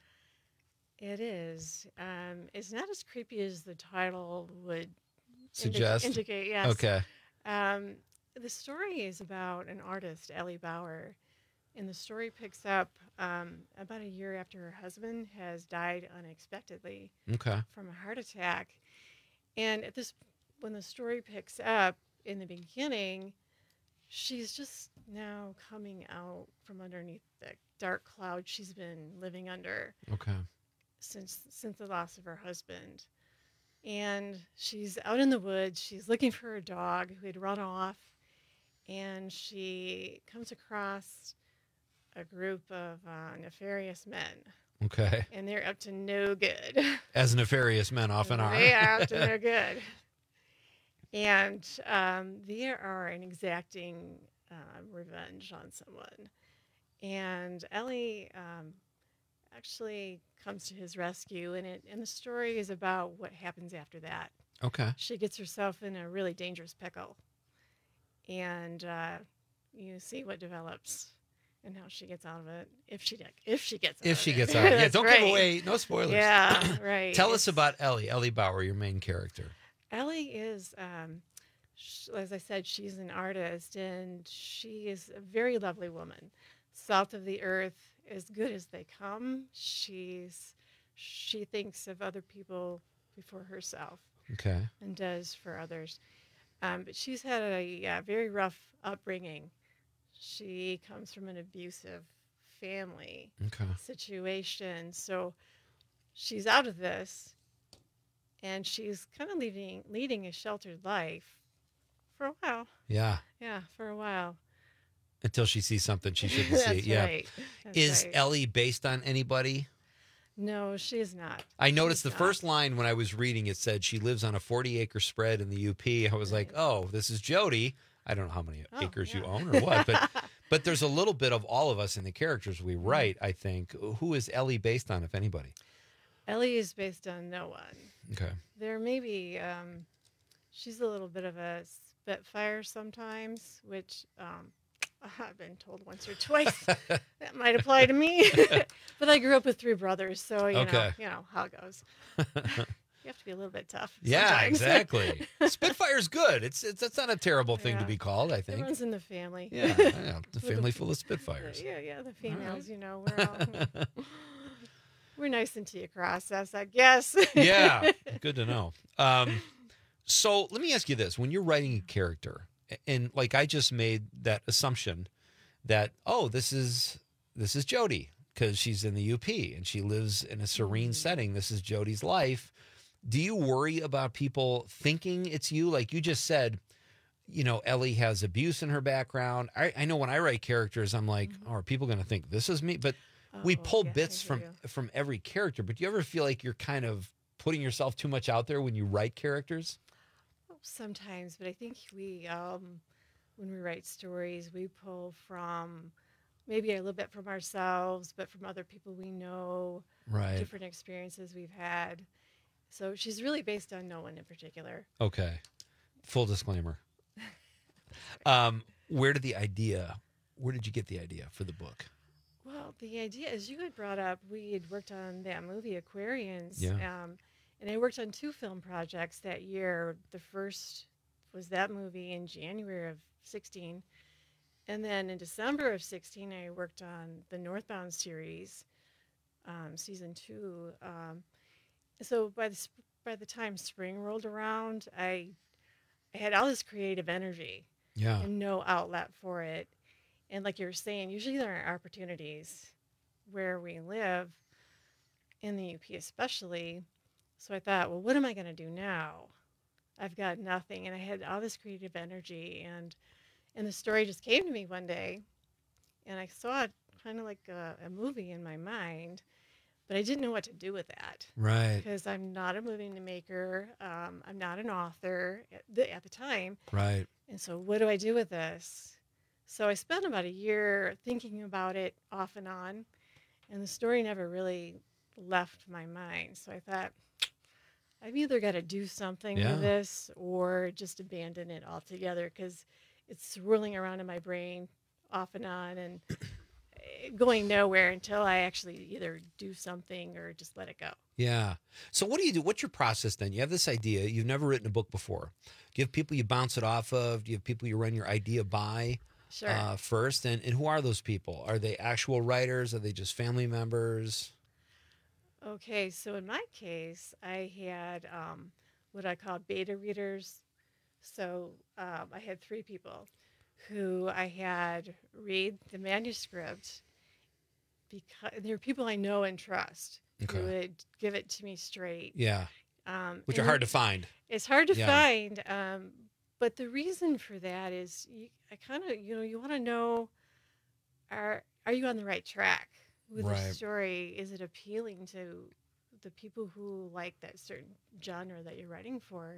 It is. Um, it's not as creepy as the title would indi- Suggest? indicate. Yes. Okay. Um, the story is about an artist, Ellie Bauer, And the story picks up um, about a year after her husband has died unexpectedly Okay. from a heart attack. And at this, when the story picks up in the beginning, she's just now coming out from underneath the dark cloud she's been living under Okay. since since the loss of her husband. And she's out in the woods. She's looking for her dog who had run off, and she comes across a group of uh, nefarious men. Okay. And they're up to no good. As nefarious men often are. They are up to no good. And um, they are an exacting uh, revenge on someone. And Ellie um, actually comes to his rescue, and it and the story is about what happens after that. Okay. She gets herself in a really dangerous pickle, and uh, you see what develops and how she gets out of it. If she if she gets out If of she it. gets out. Yeah, That's don't right. give away. No spoilers. Yeah, right. Tell us about Ellie. Ellie Bauer, your main character. Ellie is, um, sh- as I said, she's an artist, and she is a very lovely woman. Salt of the earth, as good as they come. She's she thinks of other people before herself. Okay. And does for others. Um, but she's had a uh, very rough upbringing. She comes from an abusive family Okay. situation, so she's out of this, and she's kind of leading leading a sheltered life for a while. Yeah. Yeah, for a while. Until she sees something she shouldn't see. That's Yeah. right. That's Is right. Ellie based on anybody? No, she is not. I noticed She's the not. first line when I was reading it said she lives on a forty acre spread in the U P. I was like, oh, this is Jody. I don't know how many Oh, acres you yeah. own or what, but but there's a little bit of all of us in the characters we Mm-hmm. write, I think. Who is Ellie based on, if anybody? Ellie is based on no one. Okay. There may be, um, she's a little bit of a spitfire sometimes, which um, I've been told once or twice that might apply to me. But I grew up with three brothers, so you know, Okay. you know how it goes. You have to be a little bit tough. Yeah, sometimes. exactly. Spitfire's good. It's it's that's not a terrible thing to Yeah. be called, I think. It runs in the family. Yeah, yeah, the family full of Spitfires. Yeah, yeah, the females. You know, we're all we're nice until you cross us, I guess. Yeah, good to know. Um, so let me ask you this: when you're writing a character, and like I just made that assumption that oh, this is this is Jody because she's in the U P and she lives in a serene setting. This is Jody's life. Do you worry about people thinking it's you? Like you just said, you know, Ellie has abuse in her background. I, I know when I write characters, I'm like, oh, are people going to think this is me? But we Oh, pull yes, I bits hear from you. from every character. But do you ever feel like you're kind of putting yourself too much out there when you write characters? Sometimes, but I think we, um, when we write stories, we pull from maybe a little bit from ourselves, but from other people we know, Right. different experiences we've had. So she's really based on no one in particular. Okay. Full disclaimer. Um, where did the idea, where did you get the idea for the book? Well, the idea, as you had brought up, we had worked on that movie Aquarians. Yeah. Um, and I worked on two film projects that year. The first was that movie in January of sixteen. And then in December of sixteen, I worked on the Northbound series, um, season two. Um, so by the, sp- by the time spring rolled around, I, I had all this creative energy. Yeah. And no outlet for it. And like you were saying, usually there are opportunities where we live, in the U P especially. So I thought, well, what am I going to do now? I've got nothing. And I had all this creative energy. And and the story just came to me one day. And I saw it kind of like a, a movie in my mind. But I didn't know what to do with that. Right. Because I'm not a movie maker. Um, I'm not an author at the, at the time. Right. And so what do I do with this? So I spent about a year thinking about it off and on, and the story never really left my mind. So I thought, I've either got to do something Yeah. with this or just abandon it altogether because it's swirling around in my brain off and on and going nowhere until I actually either do something or just let it go. Yeah. So what do you do? What's your process then? You have this idea. You've never written a book before. Do you have people you bounce it off of? Do you have people you run your idea by? Sure. uh, first. And, and who are those people? Are they actual writers? Are they just family members? Okay, so in my case, I had um, what I call beta readers. So um, I had three people who I had read the manuscript because they're people I know and trust Okay. who would give it to me straight. Yeah. Um, Which and are hard it- to find. It's hard to Yeah. find, um, but the reason for that is you, I kind of, you know, you want to know, are are you on the right track with Right. the story? Is it appealing to the people who like that certain genre that you're writing for?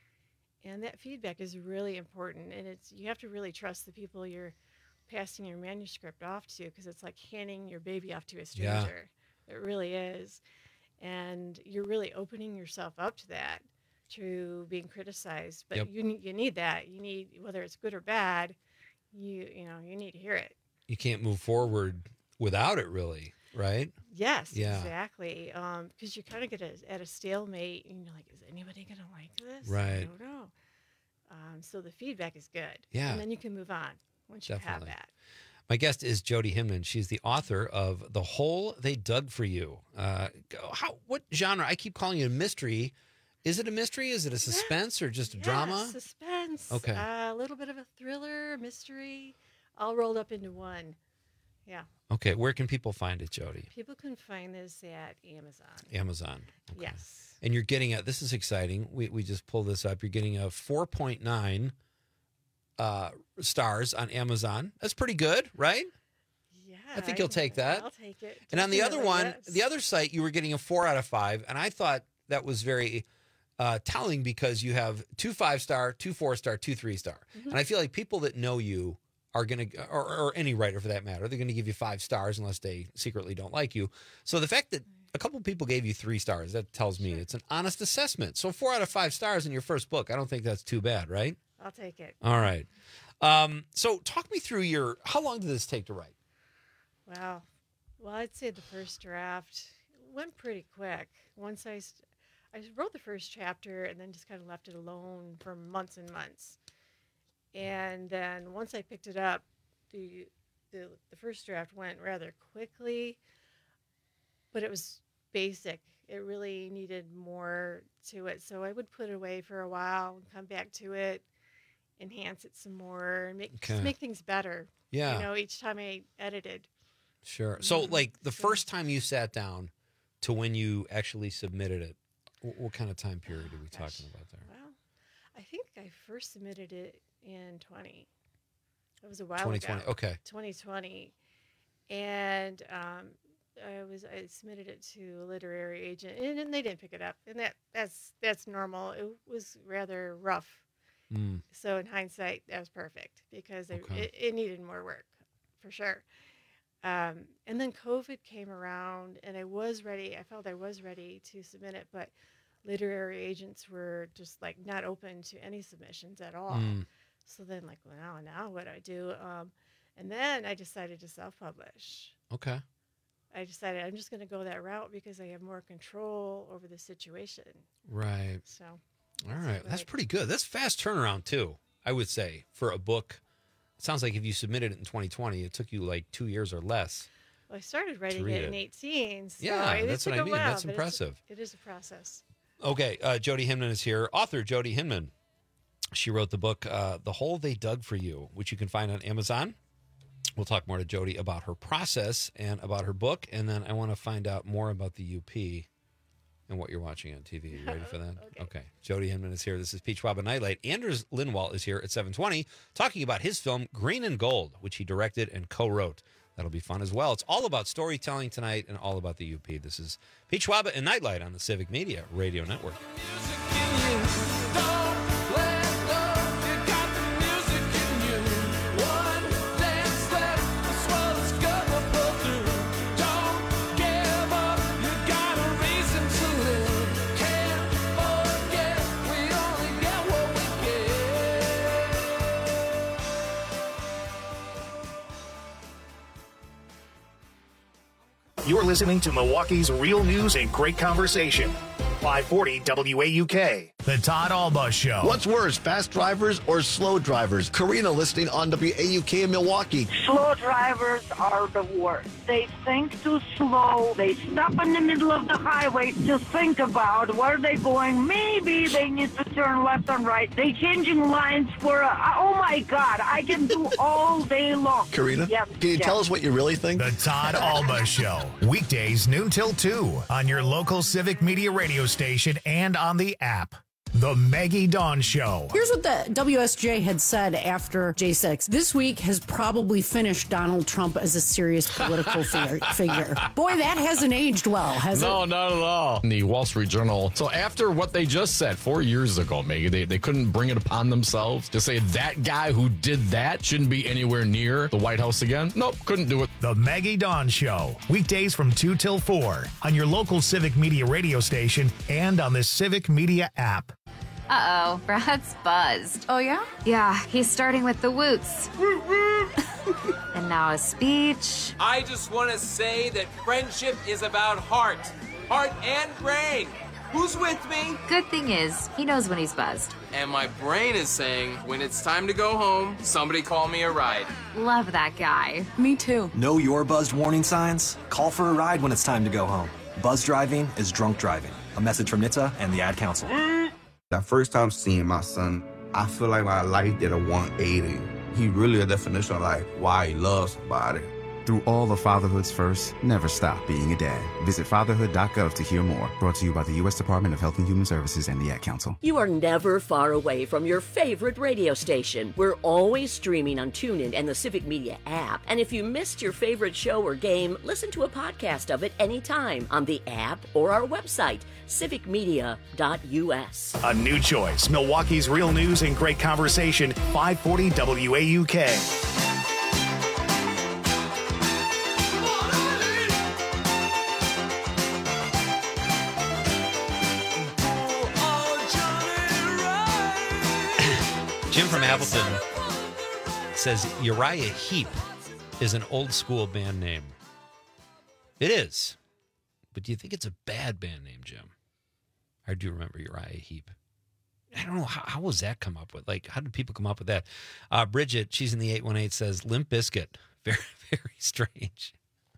And that feedback is really important, and it's you have to really trust the people you're passing your manuscript off to, because it's like handing your baby off to a Yeah. stranger. It really is. And you're really opening yourself up to that, to being criticized. But Yep. you ne- you need that. You need, whether it's good or bad, you you know you need to hear it. You can't move forward without it, really, right? Yes, Yeah. exactly. Um, because you kind of get a, at a stalemate, and you're like, is anybody gonna like this? I Right. don't know. Um, so the feedback is good. Yeah. And then you can move on once you Definitely. have that. My guest is Jody Hinman. She's the author of The Hole They Dug for You. Uh, go- how? What genre? I keep calling it a mystery. Is it a mystery? Is it a suspense or just a Yeah, drama? suspense. Okay. Uh, a little bit of a thriller, mystery, all rolled up into one. Yeah. Okay. Where can people find it, Jody? People can find this at Amazon. Amazon. Okay. Yes. And you're getting a, this is exciting. We, we just pulled this up. You're getting a four point nine uh, stars on Amazon. That's pretty good, right? Yeah. I think you'll take that. I'll take it. And on the other Definitely, one, yes. the other site, you were getting a four out of five. And I thought that was very uh, telling because you have two five star, two four star, two three star. Mhm. And I feel like people that know you are going to, or, or any writer for that matter, they're going to give you five stars unless they secretly don't like you. So the fact that a couple people gave you three stars, that tells me it's an honest assessment. So four out of five stars in your first book, I don't think that's too bad, right? I'll take it. All right. Um, so talk me through your, how long did this take to write? Wow. Well, I'd say the first draft went pretty quick. Once I, st- I wrote the first chapter and then just kind of left it alone for months and months. And then once I picked it up, the the, the first draft went rather quickly, but it was basic. It really needed more to it. So I would put it away for a while and come back to it, enhance it some more, and make, just Okay. make things better. Yeah. You know, each time I edited. Sure. So, Mhm. like the first time you sat down to when you actually submitted it, wh- what kind of time period are we talking about there? Well, I think I first submitted it in twenty. That was a while twenty twenty. ago. Okay. twenty twenty. And um, I was I submitted it to a literary agent, and, and they didn't pick it up, and that that's that's normal. It was rather rough. Mm. So in hindsight, that was perfect because it, Okay. it, it needed more work, for sure. Um, and then COVID came around, and I was ready. I felt I was ready to submit it, but literary agents were just like not open to any submissions at all. Mm. So then, like, well, now, now what do I do? Um, and then I decided to self-publish. Okay. I decided I'm just going to go that route because I have more control over the situation. Right. So. All right. That's pretty good. That's fast turnaround too, I would say, for a book. It sounds like if you submitted it in twenty twenty, it took you like two years or less. Well, I started writing read it in it. eighteen. So Yeah, it that's what took I a mean. while, That's but it's- impressive. It is a process. Okay. Uh, Jody Hinman is here. Author Jody Hinman. She wrote the book, uh, The Hole They Dug for You, which you can find on Amazon. We'll talk more to Jody about her process and about her book. And then I want to find out more about the U P and what you're watching on T V. Are you ready for that? Okay. Okay. Jody Hinman is here. This is Peach Schwab Nightlight. Anders Lindwall is here at seven twenty talking about his film Green and Gold, which he directed and co-wrote. That'll be fun as well. It's all about storytelling tonight and all about the U P. This is Peach Schwab and Nightlight on the Civic Media Radio Network. You're listening to Milwaukee's real news and great conversation. five forty W A U K. The Todd Alba Show. What's worse, fast drivers or slow drivers? Karina listening on W A U K in Milwaukee. Slow drivers are the worst. They think too slow. They stop in the middle of the highway to think about where they're going. Maybe they need to turn left and right. They changing lines for a, oh my God, I can do all day long. Karina, Yes, can you yes. tell us what you really think? The Todd Alba Show. Weekdays noon till two on your local Civic Media radio station and on the app. The Maggie Dawn Show. Here's what the W S J had said after J six. This week has probably finished Donald Trump as a serious political figure. figure. Boy, that hasn't aged well, has no, it? not at all. In the Wall Street Journal. So after what they just said four years ago, Maggie, they, they couldn't bring it upon themselves to say that guy who did that shouldn't be anywhere near the White House again. Nope, couldn't do it. The Maggie Dawn Show. Weekdays from two till four on your local Civic Media radio station and on the Civic Media app. Uh-oh, Brad's buzzed. Oh, yeah? Yeah, he's starting with the woots. And now a speech. I just want to say that friendship is about heart. Heart and brain. Who's with me? Good thing is, he knows when he's buzzed. And my brain is saying, when it's time to go home, somebody call me a ride. Love that guy. Me too. Know your buzzed warning signs? Call for a ride when it's time to go home. Buzz driving is drunk driving. A message from N H T S A and the Ad Council. That first time seeing my son, I feel like my life did a one eighty. He really a definition of like why he loves somebody. Through all the fatherhood's first, never stop being a dad. Visit fatherhood dot gov to hear more. Brought to you by the U S Department of Health and Human Services and the Ad Council. You are never far away from your favorite radio station. We're always streaming on TuneIn and the Civic Media app. And if you missed your favorite show or game, listen to a podcast of it anytime on the app or our website, civic media dot U S. A new choice. Milwaukee's real news and great conversation. five forty W A U K. Jim from Appleton says Uriah Heep is an old school band name. It is. But do you think it's a bad band name, Jim? I do remember Uriah Heep. I don't know. How, how was that come up with? Like, how did people come up with that? Uh, Bridget, she's in the eight one eight, says Limp Bizkit. Very, very strange.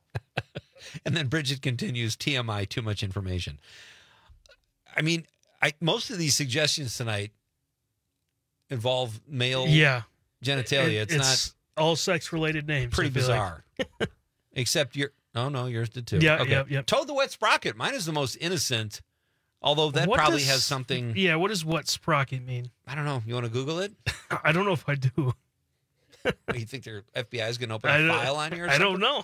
And then Bridget continues, T M I, too much information. I mean, I most of these suggestions tonight involve male yeah. genitalia. It, it's, it's not all sex-related names. pretty I feel bizarre. like. Except your, oh no, yours did too. Yeah, okay. yeah, yeah. Toad the Wet Sprocket. Mine is the most innocent, although that What probably does- has something. Yeah, what does what sprocket mean? I don't know. You want to Google it? I don't know if I do. You think their F B I is going to open I a don't- file on you or I something? don't know.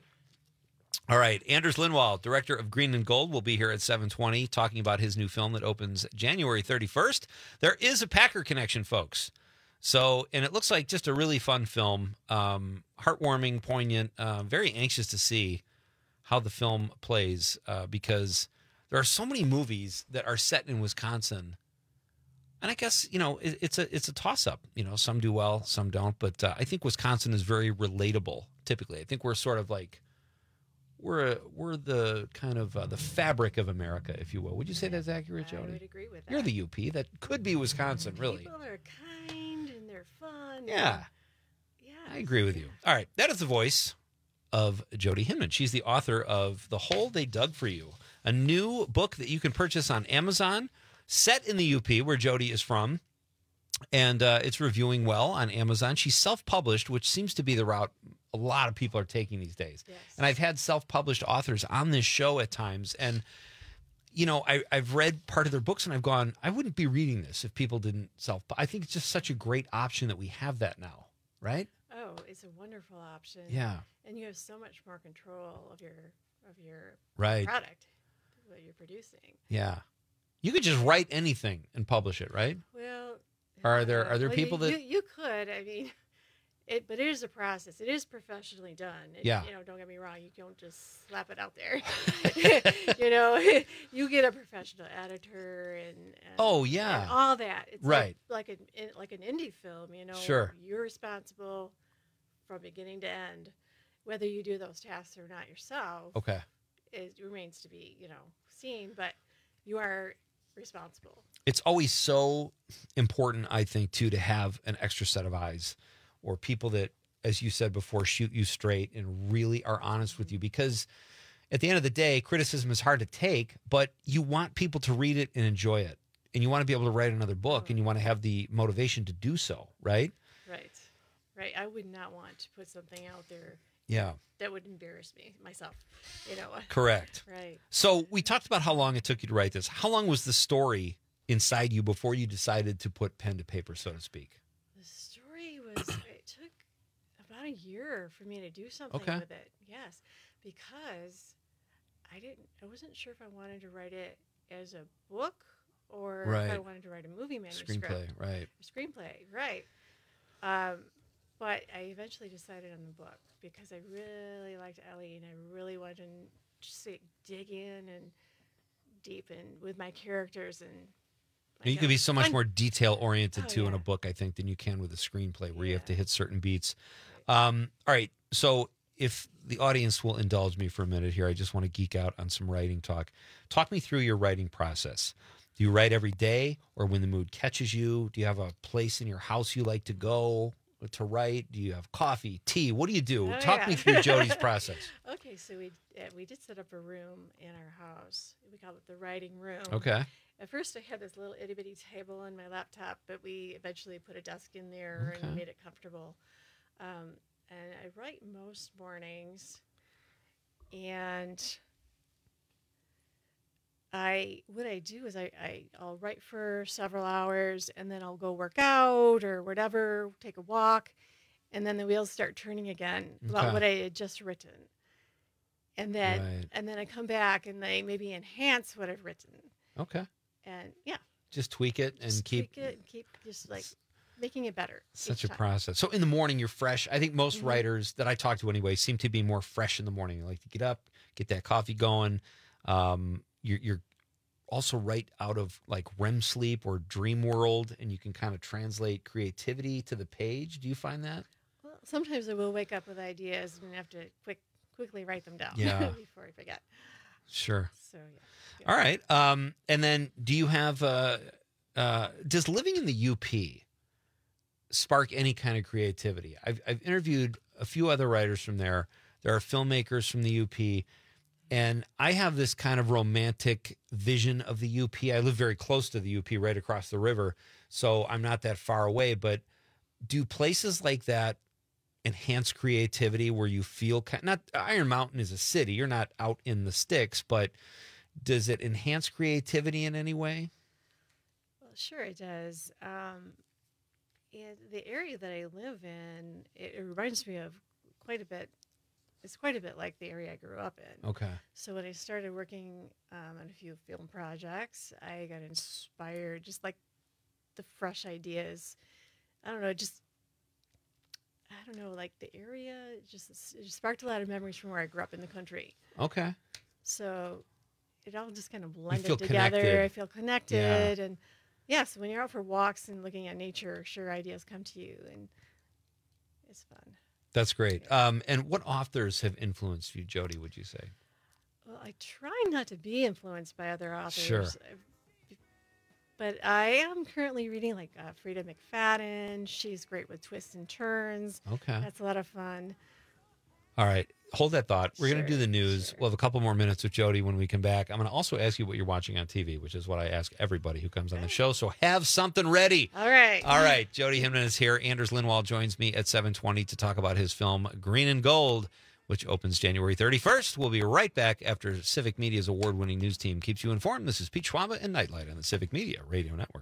All right. Anders Lindwall, director of Green and Gold, will be here at seven twenty talking about his new film that opens January thirty-first. There is a Packer connection, folks. So, and it looks like just a really fun film, um, heartwarming, poignant, uh, very anxious to see how the film plays uh, because there are so many movies that are set in Wisconsin. And I guess, you know, it, it's a it's a toss-up. You know, some do well, some don't. But uh, I think Wisconsin is very relatable, typically. I think we're sort of like, we're a, we're the kind of uh, the fabric of America, if you will. Would you say that's accurate, Jody? I would agree with that. You're the U P. That could be Wisconsin, really. People are kind and they're fun. Yeah. Yeah. I agree with you. All right. That is the voice of Jody Hinman. She's the author of The Hole They Dug for You, a new book that you can purchase on Amazon, set in the U P, where Jody is from. And uh, it's reviewing well on Amazon. She's self-published, which seems to be the route a lot of people are taking these days. Yes. And I've had self-published authors on this show at times. And, you know, I, I've read part of their books and I've gone, I wouldn't be reading this if people didn't self. I think it's just such a great option that we have that now, right? Oh, it's a wonderful option. Yeah. And you have so much more control of your of your Right. product, what you're producing. Yeah. You could just write anything and publish it, right? Well, Are there are there well, people you, that you, you could? I mean, it, but it is a process. It is professionally done. It, Yeah. You know, don't get me wrong. You don't just slap it out there. you know, you get a professional editor and, and Oh, yeah. and all that. It's Right. like like, a, in- like an indie film. You know, Sure. You're responsible from beginning to end, whether you do those tasks or not yourself. Okay. It remains to be, you know, seen. But you are responsible. It's always so important, I think, too, to have an extra set of eyes or people that, as you said before, shoot you straight and really are honest with you, because at the end of the day, criticism is hard to take, but you want people to read it and enjoy it. And you want to be able to write another book, and you want to have the motivation to do so, right? Right. Right. I would not want to put something out there Yeah. that would embarrass me, myself, you know. Correct. Right. So we talked about how long it took you to write this. How long was the story inside you before you decided to put pen to paper, so to speak? The story was, it took about a year for me to do something Okay. with it. Yes. Because I didn't, I wasn't sure if I wanted to write it as a book or if I Right. wanted to write a movie manuscript. Screenplay, right. Screenplay, right. Um, but I eventually decided on the book because I really liked Ellie and I really wanted to just say, dig in and deep in with my characters. And You like can a be so much fun- more detail oriented Oh, too in yeah. a book, I think, than you can with a screenplay where you have to hit certain beats. Um, all right. So if the audience will indulge me for a minute here, I just want to geek out on some writing talk. Talk me through your writing process. Do you write every day or when the mood catches you? Do you have a place in your house you like to go to write? Do you have coffee, tea? What do you do? Oh, Talk yeah. me through Jody's process. Okay, so we uh, we did set up a room in our house. We call it the writing room. Okay. At first, I had this little itty bitty table and my laptop, but we eventually put a desk in there Okay. and made it comfortable. Um, and I write most mornings, and I what I do is I, I I'll write for several hours, and then I'll go work out or whatever, take a walk, and then the wheels start turning again about Okay. what I had just written. And then Right. and then I come back and they maybe enhance what I've written. Okay. And yeah, Just tweak it and just keep tweak it and keep just like making it better. such each a time. process. So in the morning, you're fresh. I think most Mhm. writers that I talk to anyway seem to be more fresh in the morning. They like to get up, get that coffee going. Um, you're, you're also right out of like R E M sleep or dream world, and you can kind of translate creativity to the page. Do you find that? Well, sometimes I will wake up with ideas and have to quick quickly write them down Yeah. before I forget. Sure. So yeah. All right. Um, and then do you have, uh, uh, does living in the U P spark any kind of creativity? I've, I've interviewed a few other writers from there. There are filmmakers from the U P, and I have this kind of romantic vision of the U P. I live very close to the U P, right across the river, so I'm not that far away. But do places like that enhance creativity where you feel kind not Iron Mountain is a city, you're not out in the sticks, but does it enhance creativity in any way? Well, sure it does. Um, and the area that I live in, it, it reminds me of quite a bit. It's quite a bit like the area I grew up in. Okay. So when I started working um, on a few film projects, I got inspired, just like the fresh ideas. I don't know, just I don't know, like the area just it just sparked a lot of memories from where I grew up in the country. Okay. So it all just kind of blended feel together. connected. I feel connected, and yeah. So when you're out for walks and looking at nature, sure, ideas come to you, and it's fun. That's great. Um, and what authors have influenced you, Jody, would you say? Well, I try not to be influenced by other authors. Sure. But I am currently reading like uh, Frida McFadden. She's great with twists and turns. Okay. That's a lot of fun. All right. Hold that thought. We're going to do Sure, the news. We'll have a couple more minutes with Jody when we come back. I'm going to also ask you what you're watching on T V, which is what I ask everybody who comes on the show. So have something ready. All right. All right. Jody Hinman is here. Anders Lindwall joins me at seven twenty to talk about his film Green and Gold, which opens January thirty-first. We'll be right back after Civic Media's award-winning news team keeps you informed. This is Pete Schwaba and Nightlight on the Civic Media Radio Network.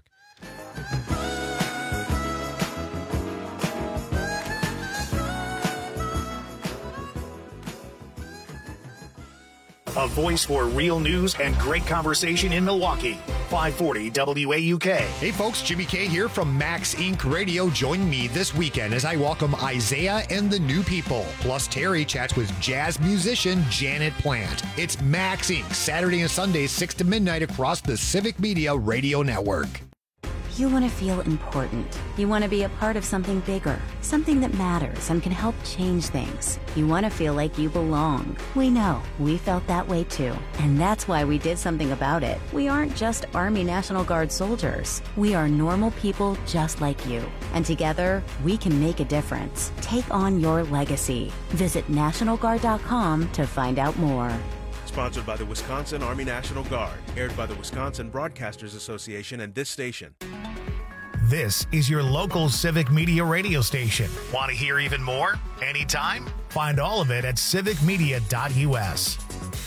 A voice for real news and great conversation in Milwaukee. five forty W A U K. Hey folks, Jimmy K here from Max Incorporated. Radio. Join me this weekend as I welcome Isaiah and the New People. Plus Terry chats with jazz musician Janet Plant. It's Max Incorporated. Saturday and Sunday, six to midnight across the Civic Media Radio Network. You want to feel important. You want to be a part of something bigger, something that matters and can help change things. You want to feel like you belong. We know. We felt that way too. And that's why we did something about it. We aren't just Army National Guard soldiers. We are normal people just like you. And together, we can make a difference. Take on your legacy. Visit National Guard dot com to find out more. Sponsored by the Wisconsin Army National Guard. Aired by the Wisconsin Broadcasters Association and this station. This is your local Civic Media radio station. Want to hear even more? Anytime? Find all of it at civic media dot u s.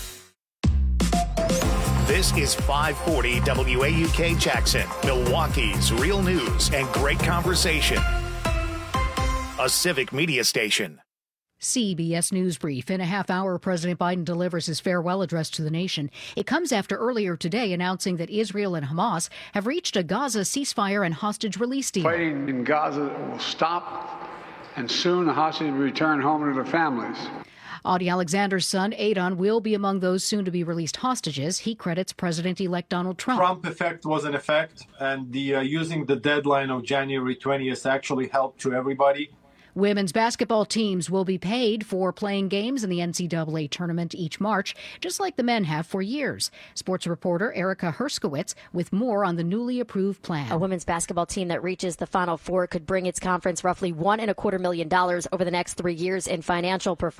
This is five forty W A U K Jackson, Milwaukee's real news and great conversation. A Civic Media station. C B S News Brief. In a half hour, President Biden delivers his farewell address to the nation. It comes after earlier today announcing that Israel and Hamas have reached a Gaza ceasefire and hostage release deal. Fighting in Gaza will stop, and soon the hostages will return home to their families. Audie Alexander's son, Adon, will be among those soon-to-be-released hostages. He credits President-elect Donald Trump. Trump effect was an effect, and the uh, using the deadline of January twentieth actually helped to everybody. Women's basketball teams will be paid for playing games in the N C double A tournament each March, just like the men have for years. Sports reporter Erica Herskowitz with more on the newly approved plan. A women's basketball team that reaches the Final Four could bring its conference roughly one and a quarter million dollars over the next three years in financial performance.